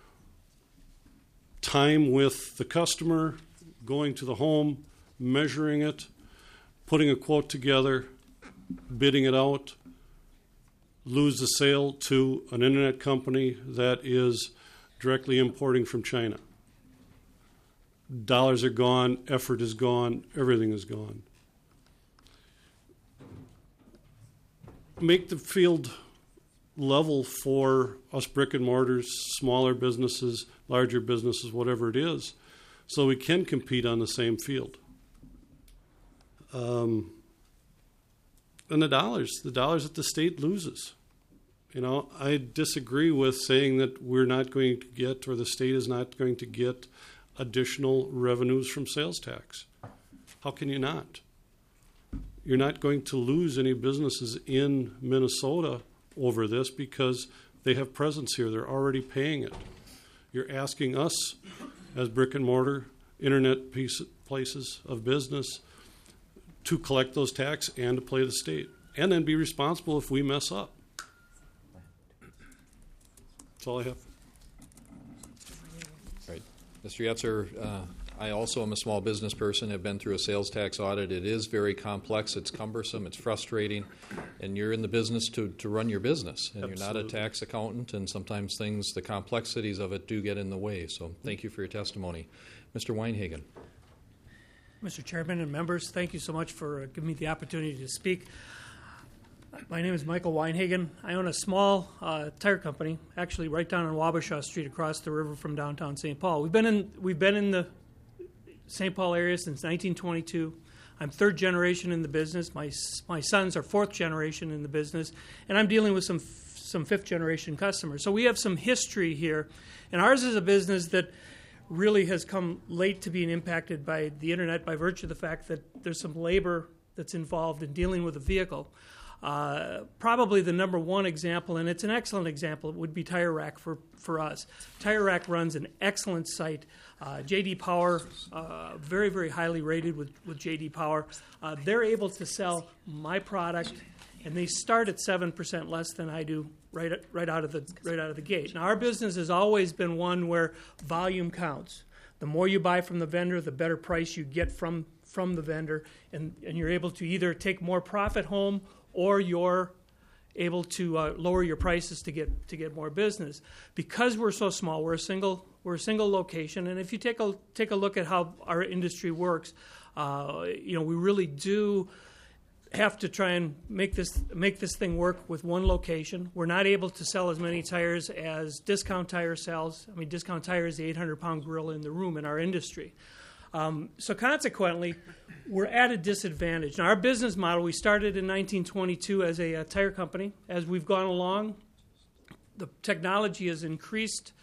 Time with the customer, going to the home, measuring it, putting a quote together, bidding it out, lose the sale to an internet company that is directly importing from China. Dollars are gone, effort is gone, everything is gone. Make the field level for us brick and mortars, smaller businesses, larger businesses, whatever it is, so we can compete on the same field. And the dollars that the state loses. I disagree with saying that we're not going to get, or the state is not going to get, additional revenues from sales tax. How can you not? You're not going to lose any businesses in Minnesota over this because they have presence here. They're already paying it. You're asking us, as brick and mortar, internet places of business, to collect those tax and to play the state, and then be responsible if we mess up. That's all I have. Right. Mr. Yetzer, I also am a small business person, have been through a sales tax audit. It is very complex, it's cumbersome, it's frustrating, and you're in the business to run your business. And Absolutely. You're not a tax accountant, and sometimes the complexities of it do get in the way. So thank you for your testimony. Mr. Weinhagen. Mr. Chairman and members, thank you so much for giving me the opportunity to speak. My name is Michael Weinhagen. I own a small tire company, actually right down on Wabasha Street, across the river from downtown St. Paul. We've been in the St. Paul area since 1922. I'm 3rd generation in the business. My sons are 4th generation in the business, and I'm dealing with some 5th generation customers. So we have some history here, and ours is a business that really has come late to being impacted by the internet by virtue of the fact that there's some labor that's involved in dealing with a vehicle. Probably the number one example, and it's an excellent example, would be Tire Rack for us. Tire Rack runs an excellent site. J.D. Power, very, very highly rated with J.D. Power. They're able to sell my product, and they start at 7% less than I do right out of the gate. Now, our business has always been one where volume counts. The more you buy from the vendor, the better price you get from the vendor, and you're able to either take more profit home or you're able to lower your prices to get more business. Because we're so small, we're a single location, and if you take a look at how our industry works, we really do have to try and make this thing work with one location. We're not able to sell as many tires as Discount Tire sells. I mean, Discount Tire is the 800-pound gorilla in the room in our industry. So consequently, we're at a disadvantage. Now, our business model, we started in 1922 as a tire company. As we've gone along, the technology has increased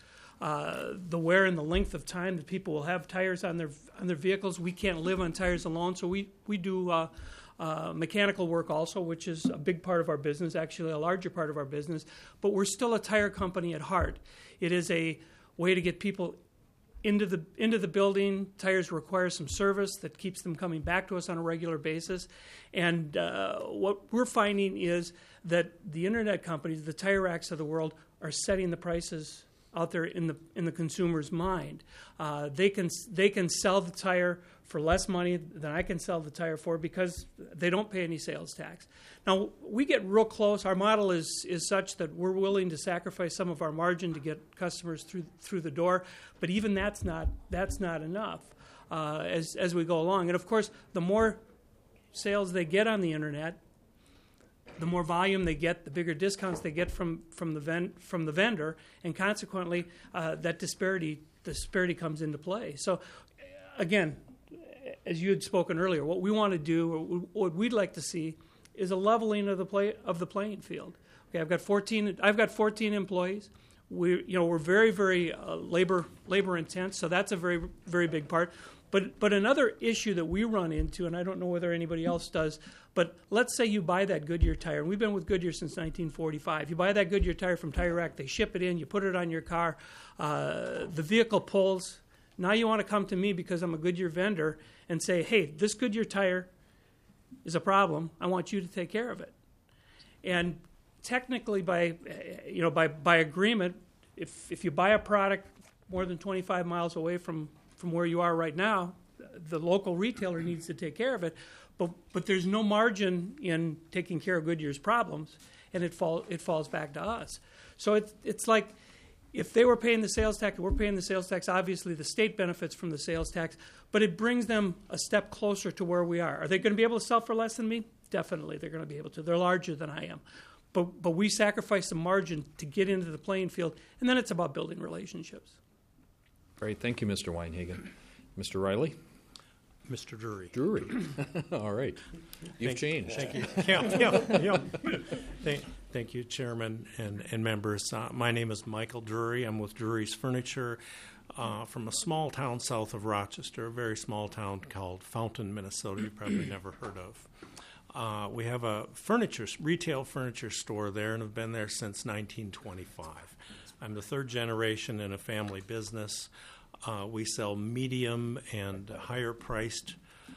the wear and the length of time that people will have tires on their vehicles. We can't live on tires alone, so we do mechanical work also, which is a big part of our business, actually a larger part of our business. But we're still a tire company at heart. It is a way to get people into the building. Tires require some service that keeps them coming back to us on a regular basis. And what we're finding is that the internet companies, the tire racks of the world, are setting the prices out there in the consumer's mind. They can sell the tire for less money than I can sell the tire for because they don't pay any sales tax. Now, we get real close. Our model is such that we're willing to sacrifice some of our margin to get customers through the door, but even that's not enough as we go along. And of course, the more sales they get on the internet, the more volume they get, the bigger discounts they get from the vendor, and consequently, that disparity comes into play. So, again, as you had spoken earlier, what we want to do, or what we'd like to see, is a leveling of the playing field. Okay, I've got 14 employees. We're very, very labor intense, so that's a very, very big part. But another issue that we run into, and I don't know whether anybody else does, but let's say you buy that Goodyear tire, and we've been with Goodyear since 1945. You buy that Goodyear tire from Tire Rack, they ship it in, you put it on your car, the vehicle pulls. Now you want to come to me because I'm a Goodyear vendor and say, hey, this Goodyear tire is a problem. I want you to take care of it. And technically, by agreement, if you buy a product more than 25 miles away from where you are right now, the local retailer needs to take care of it. But there's no margin in taking care of Goodyear's problems, and it falls back to us. So it's like if they were paying the sales tax, we're paying the sales tax. Obviously, the state benefits from the sales tax, but it brings them a step closer to where we are. Are they going to be able to sell for less than me? Definitely, they're going to be able to. They're larger than I am. But we sacrifice some margin to get into the playing field, and then it's about building relationships. Great. Thank you, Mr. Weinhagen. Mr. Riley? Mr. Drury. Drury. All right. You've changed. Thank you. Thank you, Chairman and members. My name is Michael Drury. I'm with Drury's Furniture from a small town south of Rochester, a very small town called Fountain, Minnesota. You've probably never heard of. We have a retail furniture store there and have been there since 1925. I'm the third generation in a family business. We sell medium and higher priced,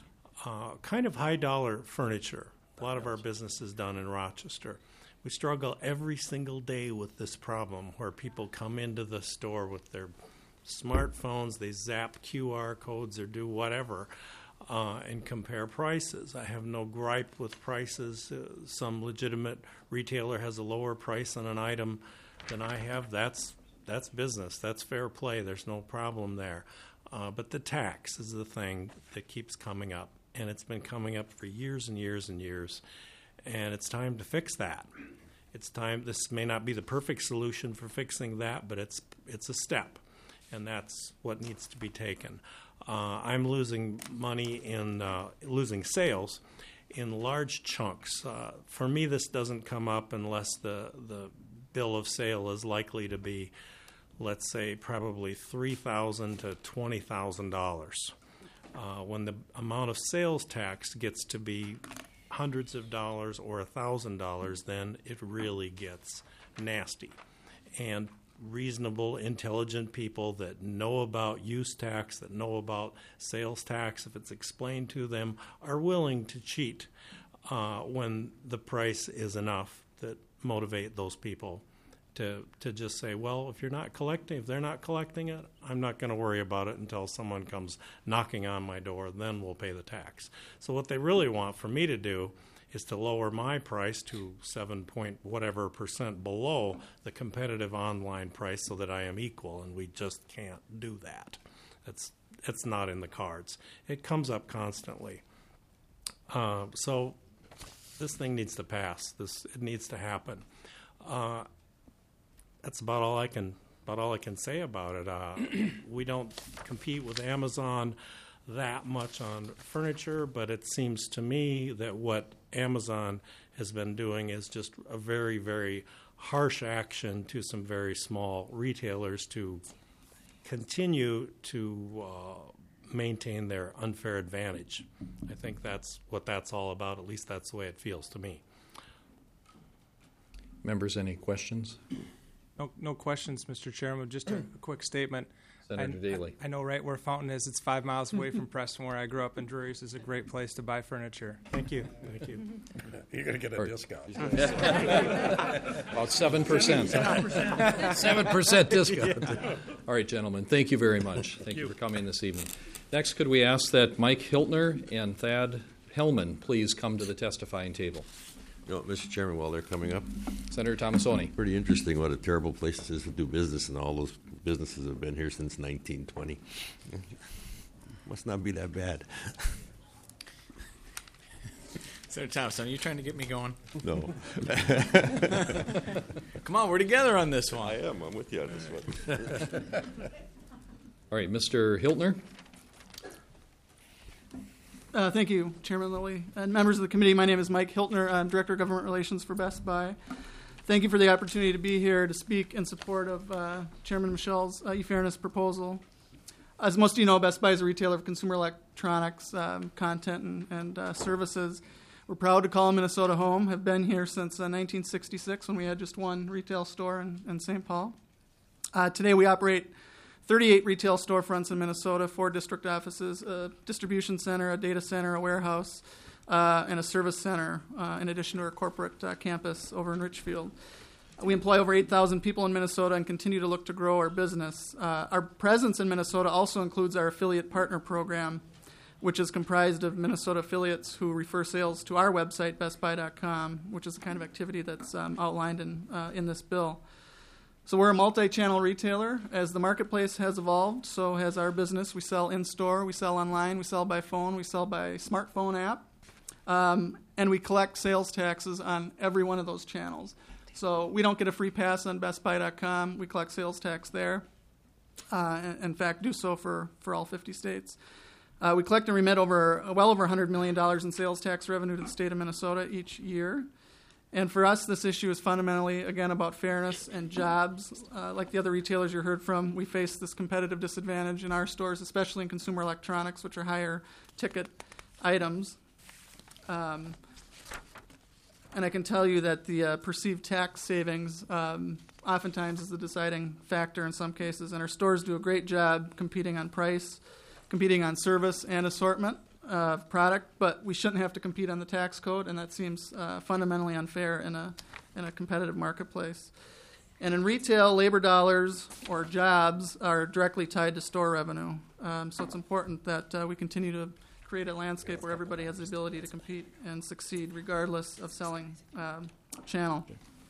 kind of high dollar furniture. A lot of our business is done in Rochester. We struggle every single day with this problem where people come into the store with their smartphones, they zap QR codes or do whatever and compare prices. I have no gripe with prices. Some legitimate retailer has a lower price on an item than I have. That's business. That's fair play. There's no problem there. But the tax is the thing that keeps coming up, and it's been coming up for years and years and years, and it's time to fix that. It's time. This may not be the perfect solution for fixing that, but it's a step, and that's what needs to be taken. I'm losing money in losing sales in large chunks. For me, this doesn't come up unless the bill of sale is likely to be, let's say, probably $3,000 to $20,000. When the amount of sales tax gets to be hundreds of dollars or $1,000, then it really gets nasty. And reasonable, intelligent people that know about use tax, that know about sales tax, if it's explained to them, are willing to cheat when the price is enough that motivate those people to just say, well, if they're not collecting it, I'm not going to worry about it until someone comes knocking on my door, then we'll pay the tax. So what they really want for me to do is to lower my price to 7% below the competitive online price so that I am equal, and we just can't do that. It's not in the cards. It comes up constantly. So this thing needs to pass. It needs to happen. That's about all I can say about it. We don't compete with Amazon that much on furniture, but it seems to me that what Amazon has been doing is just a very, very harsh action to some very small retailers to continue to maintain their unfair advantage. I think that's what that's all about. At least that's the way it feels to me. Members, any questions? No questions, Mr. Chairman. Just a quick statement. Senator Daly. I know right where Fountain is. It's 5 miles away from Preston, where I grew up, and Drury's is a great place to buy furniture. Thank you. Thank you. You're going to get a discount. About 7%. 7% discount. All right, gentlemen. Thank you very much. Thank you for coming this evening. Next, could we ask that Mike Hiltner and Thad Hellman please come to the testifying table? Mr. Chairman, while they're coming up, Senator Tomassoni. Pretty interesting what a terrible place this is to do business, and all those businesses have been here since 1920. Must not be that bad. Senator Thompson, are you trying to get me going? No. Come on, we're together on this one. I am. I'm with you on this one. All right, Mr. Hiltner. Thank you, Chairman Lilly. And members of the committee, my name is Mike Hiltner. I'm Director of Government Relations for Best Buy. Thank you for the opportunity to be here to speak in support of Chairman Michel's e-fairness proposal. As most of you know, Best Buy is a retailer of consumer electronics, content, and services. We're proud to call Minnesota home, have been here since 1966 when we had just one retail store in St. Paul. Today we operate 38 retail storefronts in Minnesota, 4 district offices, a distribution center, a data center, a warehouse, and a service center, in addition to our corporate campus over in Richfield. We employ over 8,000 people in Minnesota and continue to look to grow our business. Our presence in Minnesota also includes our affiliate partner program, which is comprised of Minnesota affiliates who refer sales to our website, bestbuy.com, which is the kind of activity that's outlined in this bill. So we're a multi-channel retailer. As the marketplace has evolved, so has our business. We sell in-store, we sell online, we sell by phone, we sell by smartphone app, and we collect sales taxes on every one of those channels. So we don't get a free pass on bestbuy.com. We collect sales tax there. In fact, do so for all 50 states. We collect and remit well over $100 million in sales tax revenue to the state of Minnesota each year. And for us, this issue is fundamentally, again, about fairness and jobs. Like the other retailers you heard from, we face this competitive disadvantage in our stores, especially in consumer electronics, which are higher ticket items. And I can tell you that the perceived tax savings oftentimes is the deciding factor in some cases. And our stores do a great job competing on price, competing on service and assortment of product, but we shouldn't have to compete on the tax code, and that seems fundamentally unfair in a competitive marketplace. And in retail, labor dollars or jobs are directly tied to store revenue. So it's important that we continue to create a landscape where everybody has the ability to compete and succeed regardless of selling channel.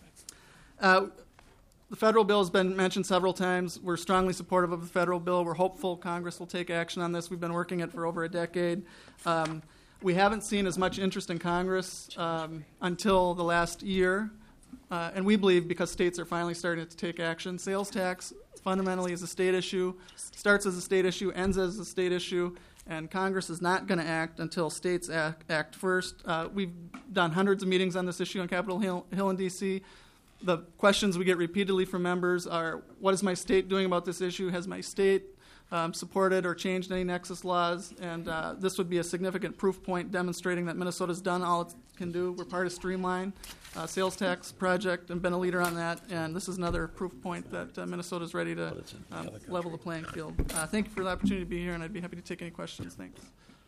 The federal bill has been mentioned several times. We're strongly supportive of the federal bill. We're hopeful Congress will take action on this. We've been working it for over a decade. We haven't seen as much interest in Congress until the last year, and we believe because states are finally starting to take action. Sales tax fundamentally is a state issue, starts as a state issue, ends as a state issue, and Congress is not going to act until states act first. We've done hundreds of meetings on this issue on Capitol Hill in D.C. The questions we get repeatedly from members are, what is my state doing about this issue? Has my state supported or changed any nexus laws? And this would be a significant proof point demonstrating that Minnesota's done all it can do. We're part of Streamline, sales tax project, and been a leader on that. And this is another proof point that Minnesota's ready to level the playing field. Thank you for the opportunity to be here, and I'd be happy to take any questions. Thanks.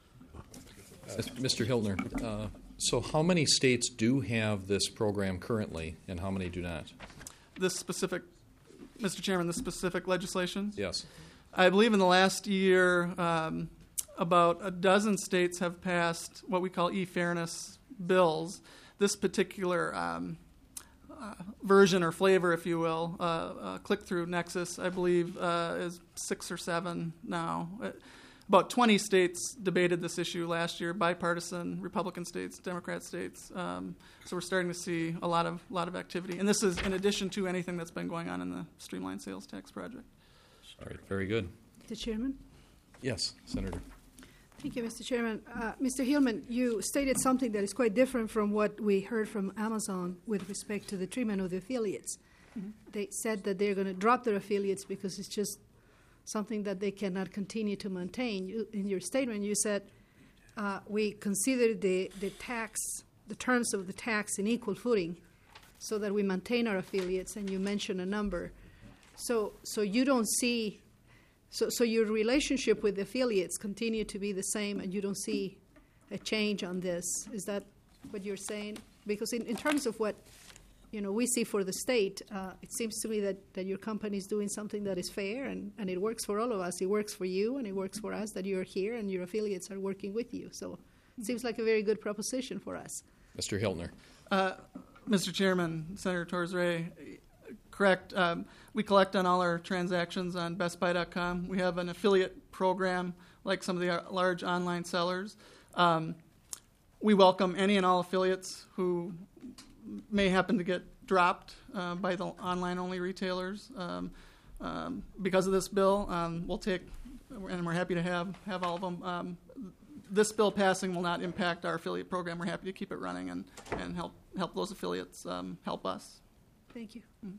Mr. Hiltner, so how many states do have this program currently, and how many do not? Mr. Chairman, this specific legislation? Yes. I believe in the last year, about a dozen states have passed what we call e-fairness bills. This particular version or flavor, if you will, click-through nexus, I believe, is 6 or 7 now. about 20 states debated this issue last year, bipartisan, Republican states, Democrat states. So we're starting to see a lot of activity. And this is in addition to anything that's been going on in the Streamlined Sales Tax Project. All right, very good. Mr. Chairman? Yes, Senator. Thank you, Mr. Chairman. Mr. Hillman, you stated something that is quite different from what we heard from Amazon with respect to the treatment of the affiliates. Mm-hmm. They said that they're going to drop their affiliates because it's just something that they cannot continue to maintain. In your statement, you said we consider the terms of the tax in equal footing so that we maintain our affiliates, and you mentioned a number. So you don't see... So your relationship with the affiliates continue to be the same, and you don't see a change on this. Is that what you're saying? Because in terms of what we see for the state, it seems to me that your company is doing something that is fair, and it works for all of us. It works for you, and it works for us that you're here, and your affiliates are working with you. So it seems like a very good proposition for us. Mr. Hiltner. Mr. Chairman, Senator Torres-Ray, correct. We collect on all our transactions on BestBuy.com. We have an affiliate program like some of the large online sellers. We welcome any and all affiliates who may happen to get dropped by the online-only retailers. Because of this bill, we'll take, and we're happy to have all of them. This bill passing will not impact our affiliate program. We're happy to keep it running and help those affiliates help us. Thank you. Mm-hmm.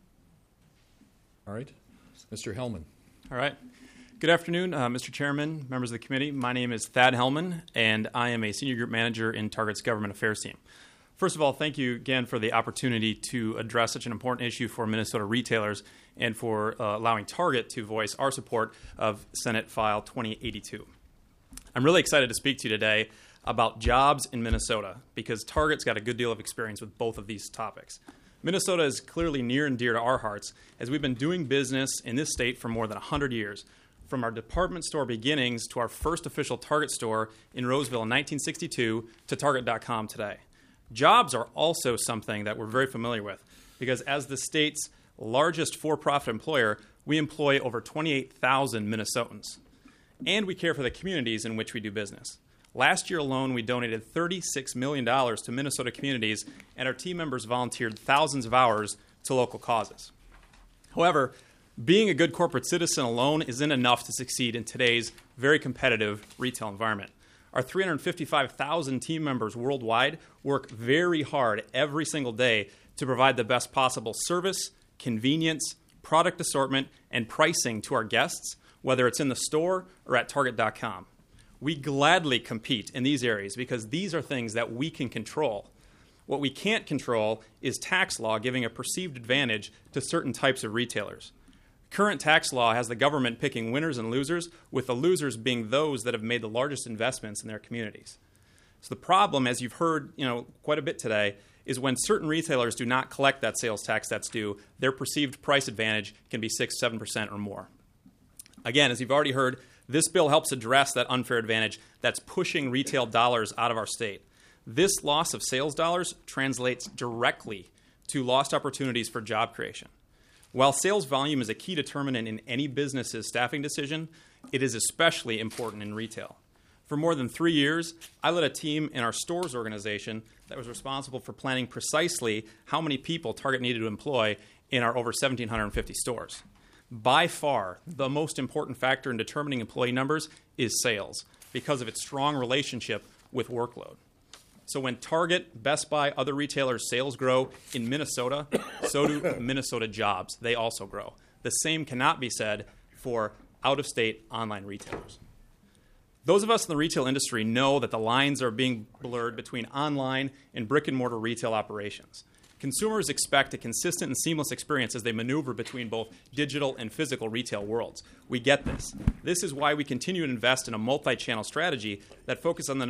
All right. Mr. Hellman. All right. Good afternoon, Mr. Chairman, members of the committee. My name is Thad Hellman, and I am a Senior Group Manager in Target's Government Affairs team. First of all, thank you again for the opportunity to address such an important issue for Minnesota retailers and for allowing Target to voice our support of Senate File 2082. I'm really excited to speak to you today about jobs in Minnesota because Target's got a good deal of experience with both of these topics. Minnesota is clearly near and dear to our hearts as we've been doing business in this state for more than 100 years, from our department store beginnings to our first official Target store in Roseville in 1962 to Target.com today. Jobs are also something that we're very familiar with because as the state's largest for-profit employer, we employ over 28,000 Minnesotans. And we care for the communities in which we do business. Last year alone, we donated $36 million to Minnesota communities, and our team members volunteered thousands of hours to local causes. However, being a good corporate citizen alone isn't enough to succeed in today's very competitive retail environment. Our 355,000 team members worldwide work very hard every single day to provide the best possible service, convenience, product assortment, and pricing to our guests, whether it's in the store or at Target.com. We gladly compete in these areas because these are things that we can control. What we can't control is tax law giving a perceived advantage to certain types of retailers. Current tax law has the government picking winners and losers, with the losers being those that have made the largest investments in their communities. So the problem, as you've heard quite a bit today, is when certain retailers do not collect that sales tax that's due, their perceived price advantage can be 6-7% or more. Again, as you've already heard, this bill helps address that unfair advantage that's pushing retail dollars out of our state. This loss of sales dollars translates directly to lost opportunities for job creation. While sales volume is a key determinant in any business's staffing decision, it is especially important in retail. For more than 3 years, I led a team in our stores organization that was responsible for planning precisely how many people Target needed to employ in our over 1,750 stores. By far, the most important factor in determining employee numbers is sales because of its strong relationship with workload. So when Target, Best Buy, other retailers' sales grow in Minnesota, so do Minnesota jobs. They also grow. The same cannot be said for out-of-state online retailers. Those of us in the retail industry know that the lines are being blurred between online and brick-and-mortar retail operations. Consumers expect a consistent and seamless experience as they maneuver between both digital and physical retail worlds. We get this. This is why we continue to invest in a multi-channel strategy that focuses on the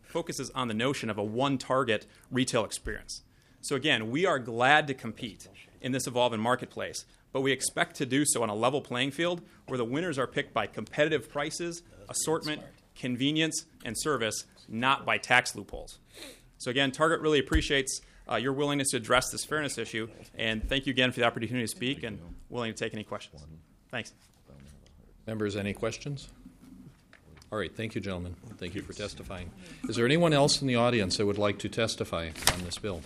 notion of a one-target retail experience. So again, we are glad to compete in this evolving marketplace, but we expect to do so on a level playing field where the winners are picked by competitive prices, assortment, convenience, and service, not by tax loopholes. So again, Target really appreciates your willingness to address this fairness issue, and thank you again for the opportunity to speak and willing to take any questions. Thanks. Members, any questions? All right, thank you, gentlemen. Thank you for testifying. Is there anyone else in the audience that would like to testify on this bill?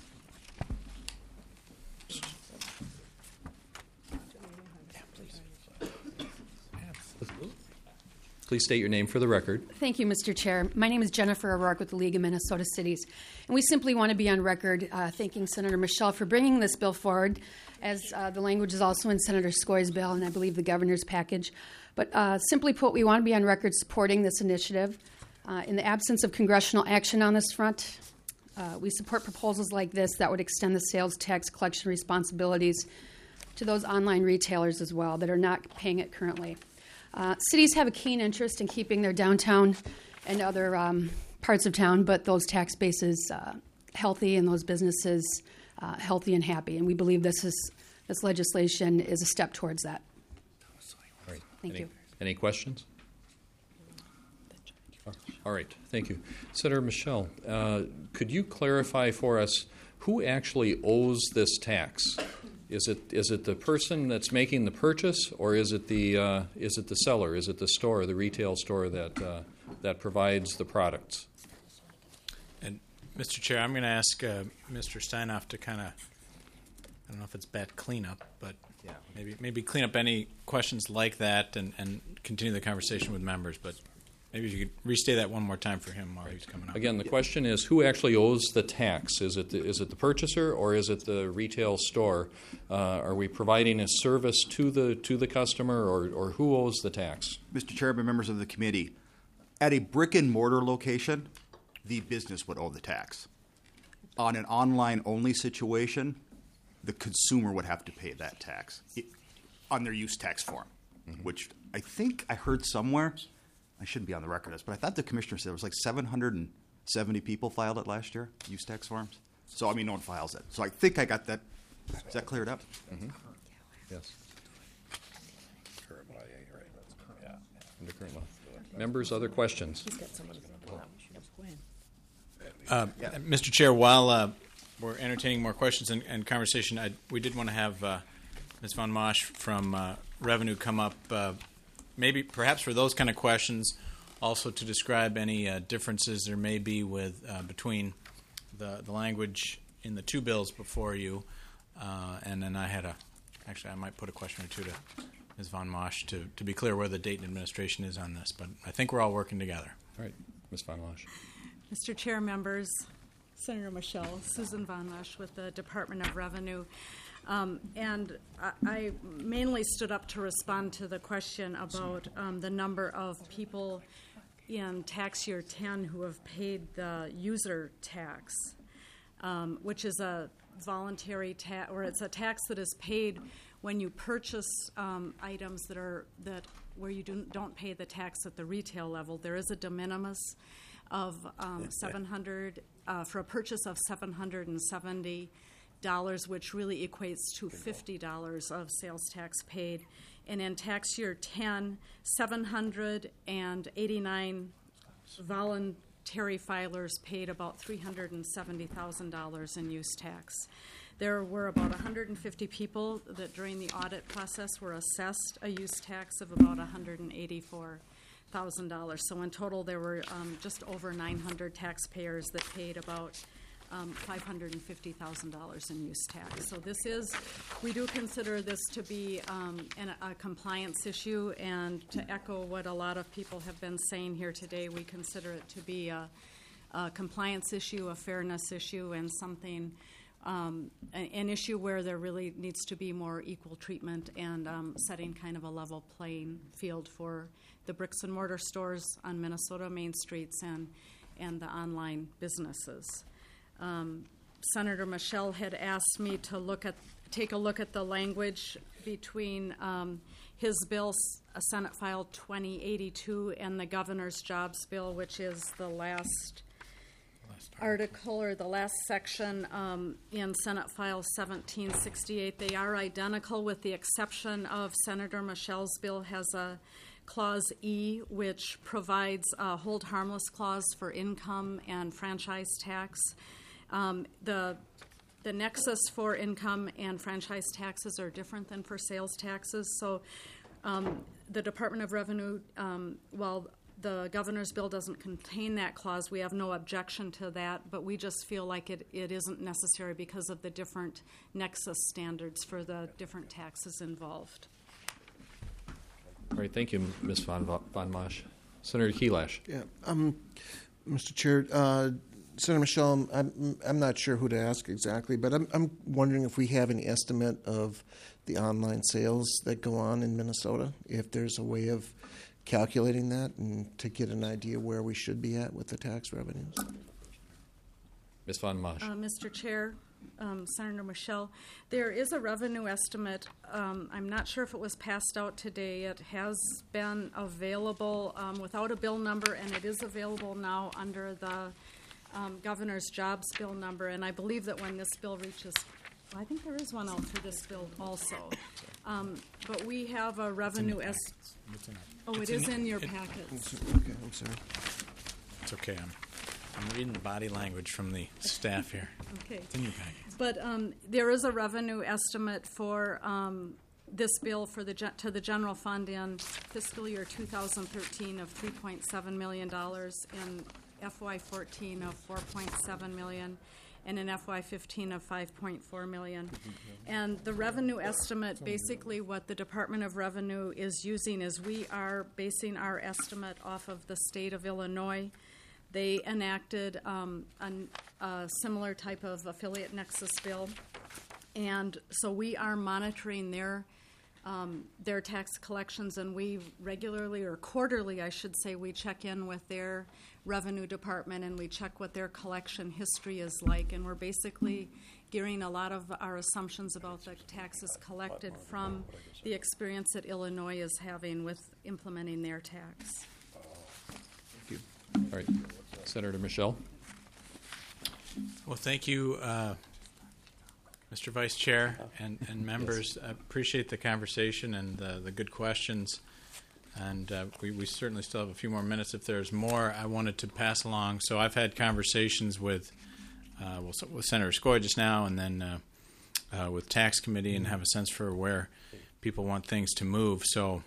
Please state your name for the record. Thank you, Mr. Chair. My name is Jennifer O'Rourke with the League of Minnesota Cities, and we simply want to be on record thanking Senator Michel for bringing this bill forward, as the language is also in Senator Skoye's bill and I believe the governor's package. But simply put, we want to be on record supporting this initiative. In the absence of congressional action on this front, we support proposals like this that would extend the sales tax collection responsibilities to those online retailers as well that are not paying it currently. Cities have a keen interest in keeping their downtown and other parts of town, but those tax bases healthy and those businesses healthy and happy. And we believe this legislation is a step towards that. All right. Thank you. Any questions? All right. Thank you. Senator Michel, could you clarify for us who actually owes this tax? Is it the person that's making the purchase, or is it the seller? Is it the store, the retail store that provides the products? And Mr. Chair, I'm going to ask Mr. Steinhoff to kind of, I don't know if it's bad cleanup, but maybe clean up any questions like that and continue the conversation with members. But maybe if you could restate that one more time for him while he's coming up. Again, the question is who actually owes the tax? Is it the purchaser, or is it the retail store? Are we providing a service to the customer, or who owes the tax? Mr. Chairman, members of the committee, at a brick and mortar location, the business would owe the tax. On an online only situation, the consumer would have to pay that tax on their use tax form, which I think I heard somewhere. I shouldn't be on the record as, but I thought the commissioner said it was like 770 people filed it last year, use tax forms. So, I mean, no one files it. So I think I got that. Is that cleared up? Mm-hmm. Yes. Under current law. Members, other questions? Mr. Chair, while we're entertaining more questions and conversation, we did want to have Ms. Von Mosch from Revenue come up, perhaps for those kind of questions, also to describe any differences there may be with between the language in the two bills before you, and then I might put a question or two to Ms. Von Mosch to be clear where the Dayton administration is on this, but I think we're all working together. All right, Ms. Von Mosch. Mr. Chair, members, Senator Michel, Susan Von Mosch with the Department of Revenue. And I mainly stood up to respond to the question about the number of people in tax year 10 who have paid the user tax, which is a voluntary tax, or it's a tax that is paid when you purchase items where you don't pay the tax at the retail level. There is a de minimis of $700 for a purchase of $770, which really equates to $50 of sales tax paid. And in tax year 10, 789 voluntary filers paid about $370,000 in use tax. There were about 150 people that during the audit process were assessed a use tax of about $184,000. So in total, there were just over 900 taxpayers that paid about $550,000 in use tax. So we do consider this to be a compliance issue, and to echo what a lot of people have been saying here today, we consider it to be a compliance issue, a fairness issue, and something, an issue where there really needs to be more equal treatment and setting kind of a level playing field for the bricks and mortar stores on Minnesota main streets and the online businesses. Senator Michel had asked me to take a look at the language between his bill, Senate File 2082, and the Governor's Jobs Bill, which is the last article or the last section in Senate File 1768. They are identical with the exception of Senator Michel's bill has a Clause E, which provides a hold harmless clause for income and franchise tax. The nexus for income and franchise taxes are different than for sales taxes. So the Department of Revenue, while the governor's bill doesn't contain that clause. We have no objection to that, but we just feel like it isn't necessary because of the different nexus standards for the different taxes involved. All right, thank you, Ms. Von Mosch. Senator Kelash. Yeah, Mr. Chair, Senator Michelle, I'm not sure who to ask exactly, but I'm wondering if we have any estimate of the online sales that go on in Minnesota, if there's a way of calculating that and to get an idea where we should be at with the tax revenues. Ms. Von Mosch. Mr. Chair, Senator Michelle, there is a revenue estimate. I'm not sure if it was passed out today. It has been available without a bill number, and it is available now under the governor's jobs bill number. And I believe that when this bill reaches, I think there is one out for this bill also. But we have a revenue estimate. Oh, it is in your packets. Okay, I'm sorry. It's okay. I'm reading the body language from the staff here. Okay. It's in your packets. But there is a revenue estimate for this bill for to the general fund in fiscal year 2013 of $3.7 million, in FY14 of $4.7 million, and in FY15 of $5.4 million. And the revenue estimate, basically what the Department of Revenue is using is we are basing our estimate off of the state of Illinois. They enacted a similar type of affiliate nexus bill, and so we are monitoring their tax collections, and we regularly, or quarterly I should say, we check in with their revenue department and we check what their collection history is like, and we're basically gearing a lot of our assumptions about the taxes collected from the experience that Illinois is having with implementing their tax. All right, Senator Michelle. Well, thank you, Mr. Vice Chair and members. I appreciate the conversation and the good questions. And we certainly still have a few more minutes. If there's more I wanted to pass along. So I've had conversations with Senator Skoye just now, and then with Tax Committee, and have a sense for where people want things to move. So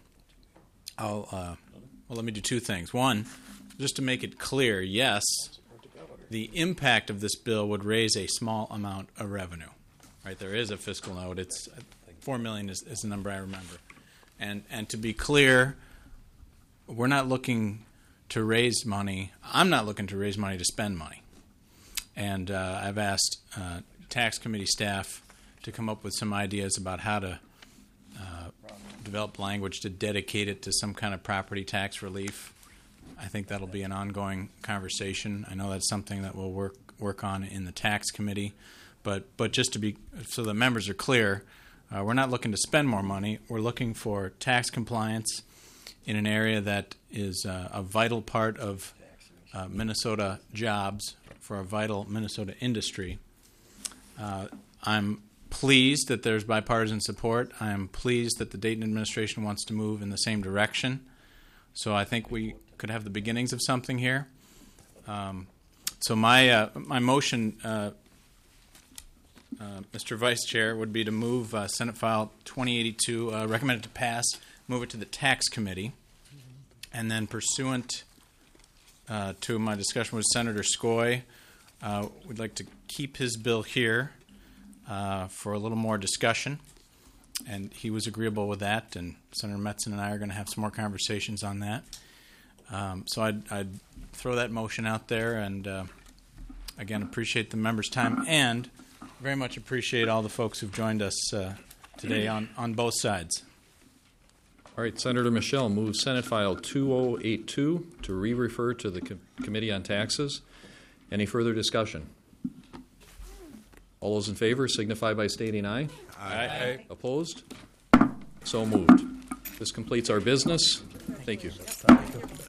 let me do two things. One, just to make it clear, yes, the impact of this bill would raise a small amount of revenue. Right? There is a fiscal note. It's $4 million is the number I remember. And to be clear, we're not looking to raise money. I'm not looking to raise money to spend money. And I've asked Tax Committee staff to come up with some ideas about how to develop language to dedicate it to some kind of property tax relief. I think that'll be an ongoing conversation. I know that's something that we'll work on in the Tax Committee. But just to be, so the members are clear, we're not looking to spend more money. We're looking for tax compliance in an area that is a vital part of Minnesota jobs for a vital Minnesota industry. I'm pleased that there's bipartisan support. I'm pleased that the Dayton administration wants to move in the same direction. So I think we could have the beginnings of something here. So my motion, Mr. Vice Chair, would be to move Senate File 2082, recommended to pass, move it to the Tax Committee, and then pursuant to my discussion with Senator Skoye, we'd like to keep his bill here for a little more discussion, and he was agreeable with that, and Senator Metzen and I are going to have some more conversations on that. So I'd throw that motion out there, and again, appreciate the members' time, and very much appreciate all the folks who've joined us today on both sides. All right, Senator Michelle moves Senate File 2082 to re-refer to the Committee on Taxes. Any further discussion? All those in favor signify by stating aye. Aye. Opposed? So moved. This completes our business. Thank you.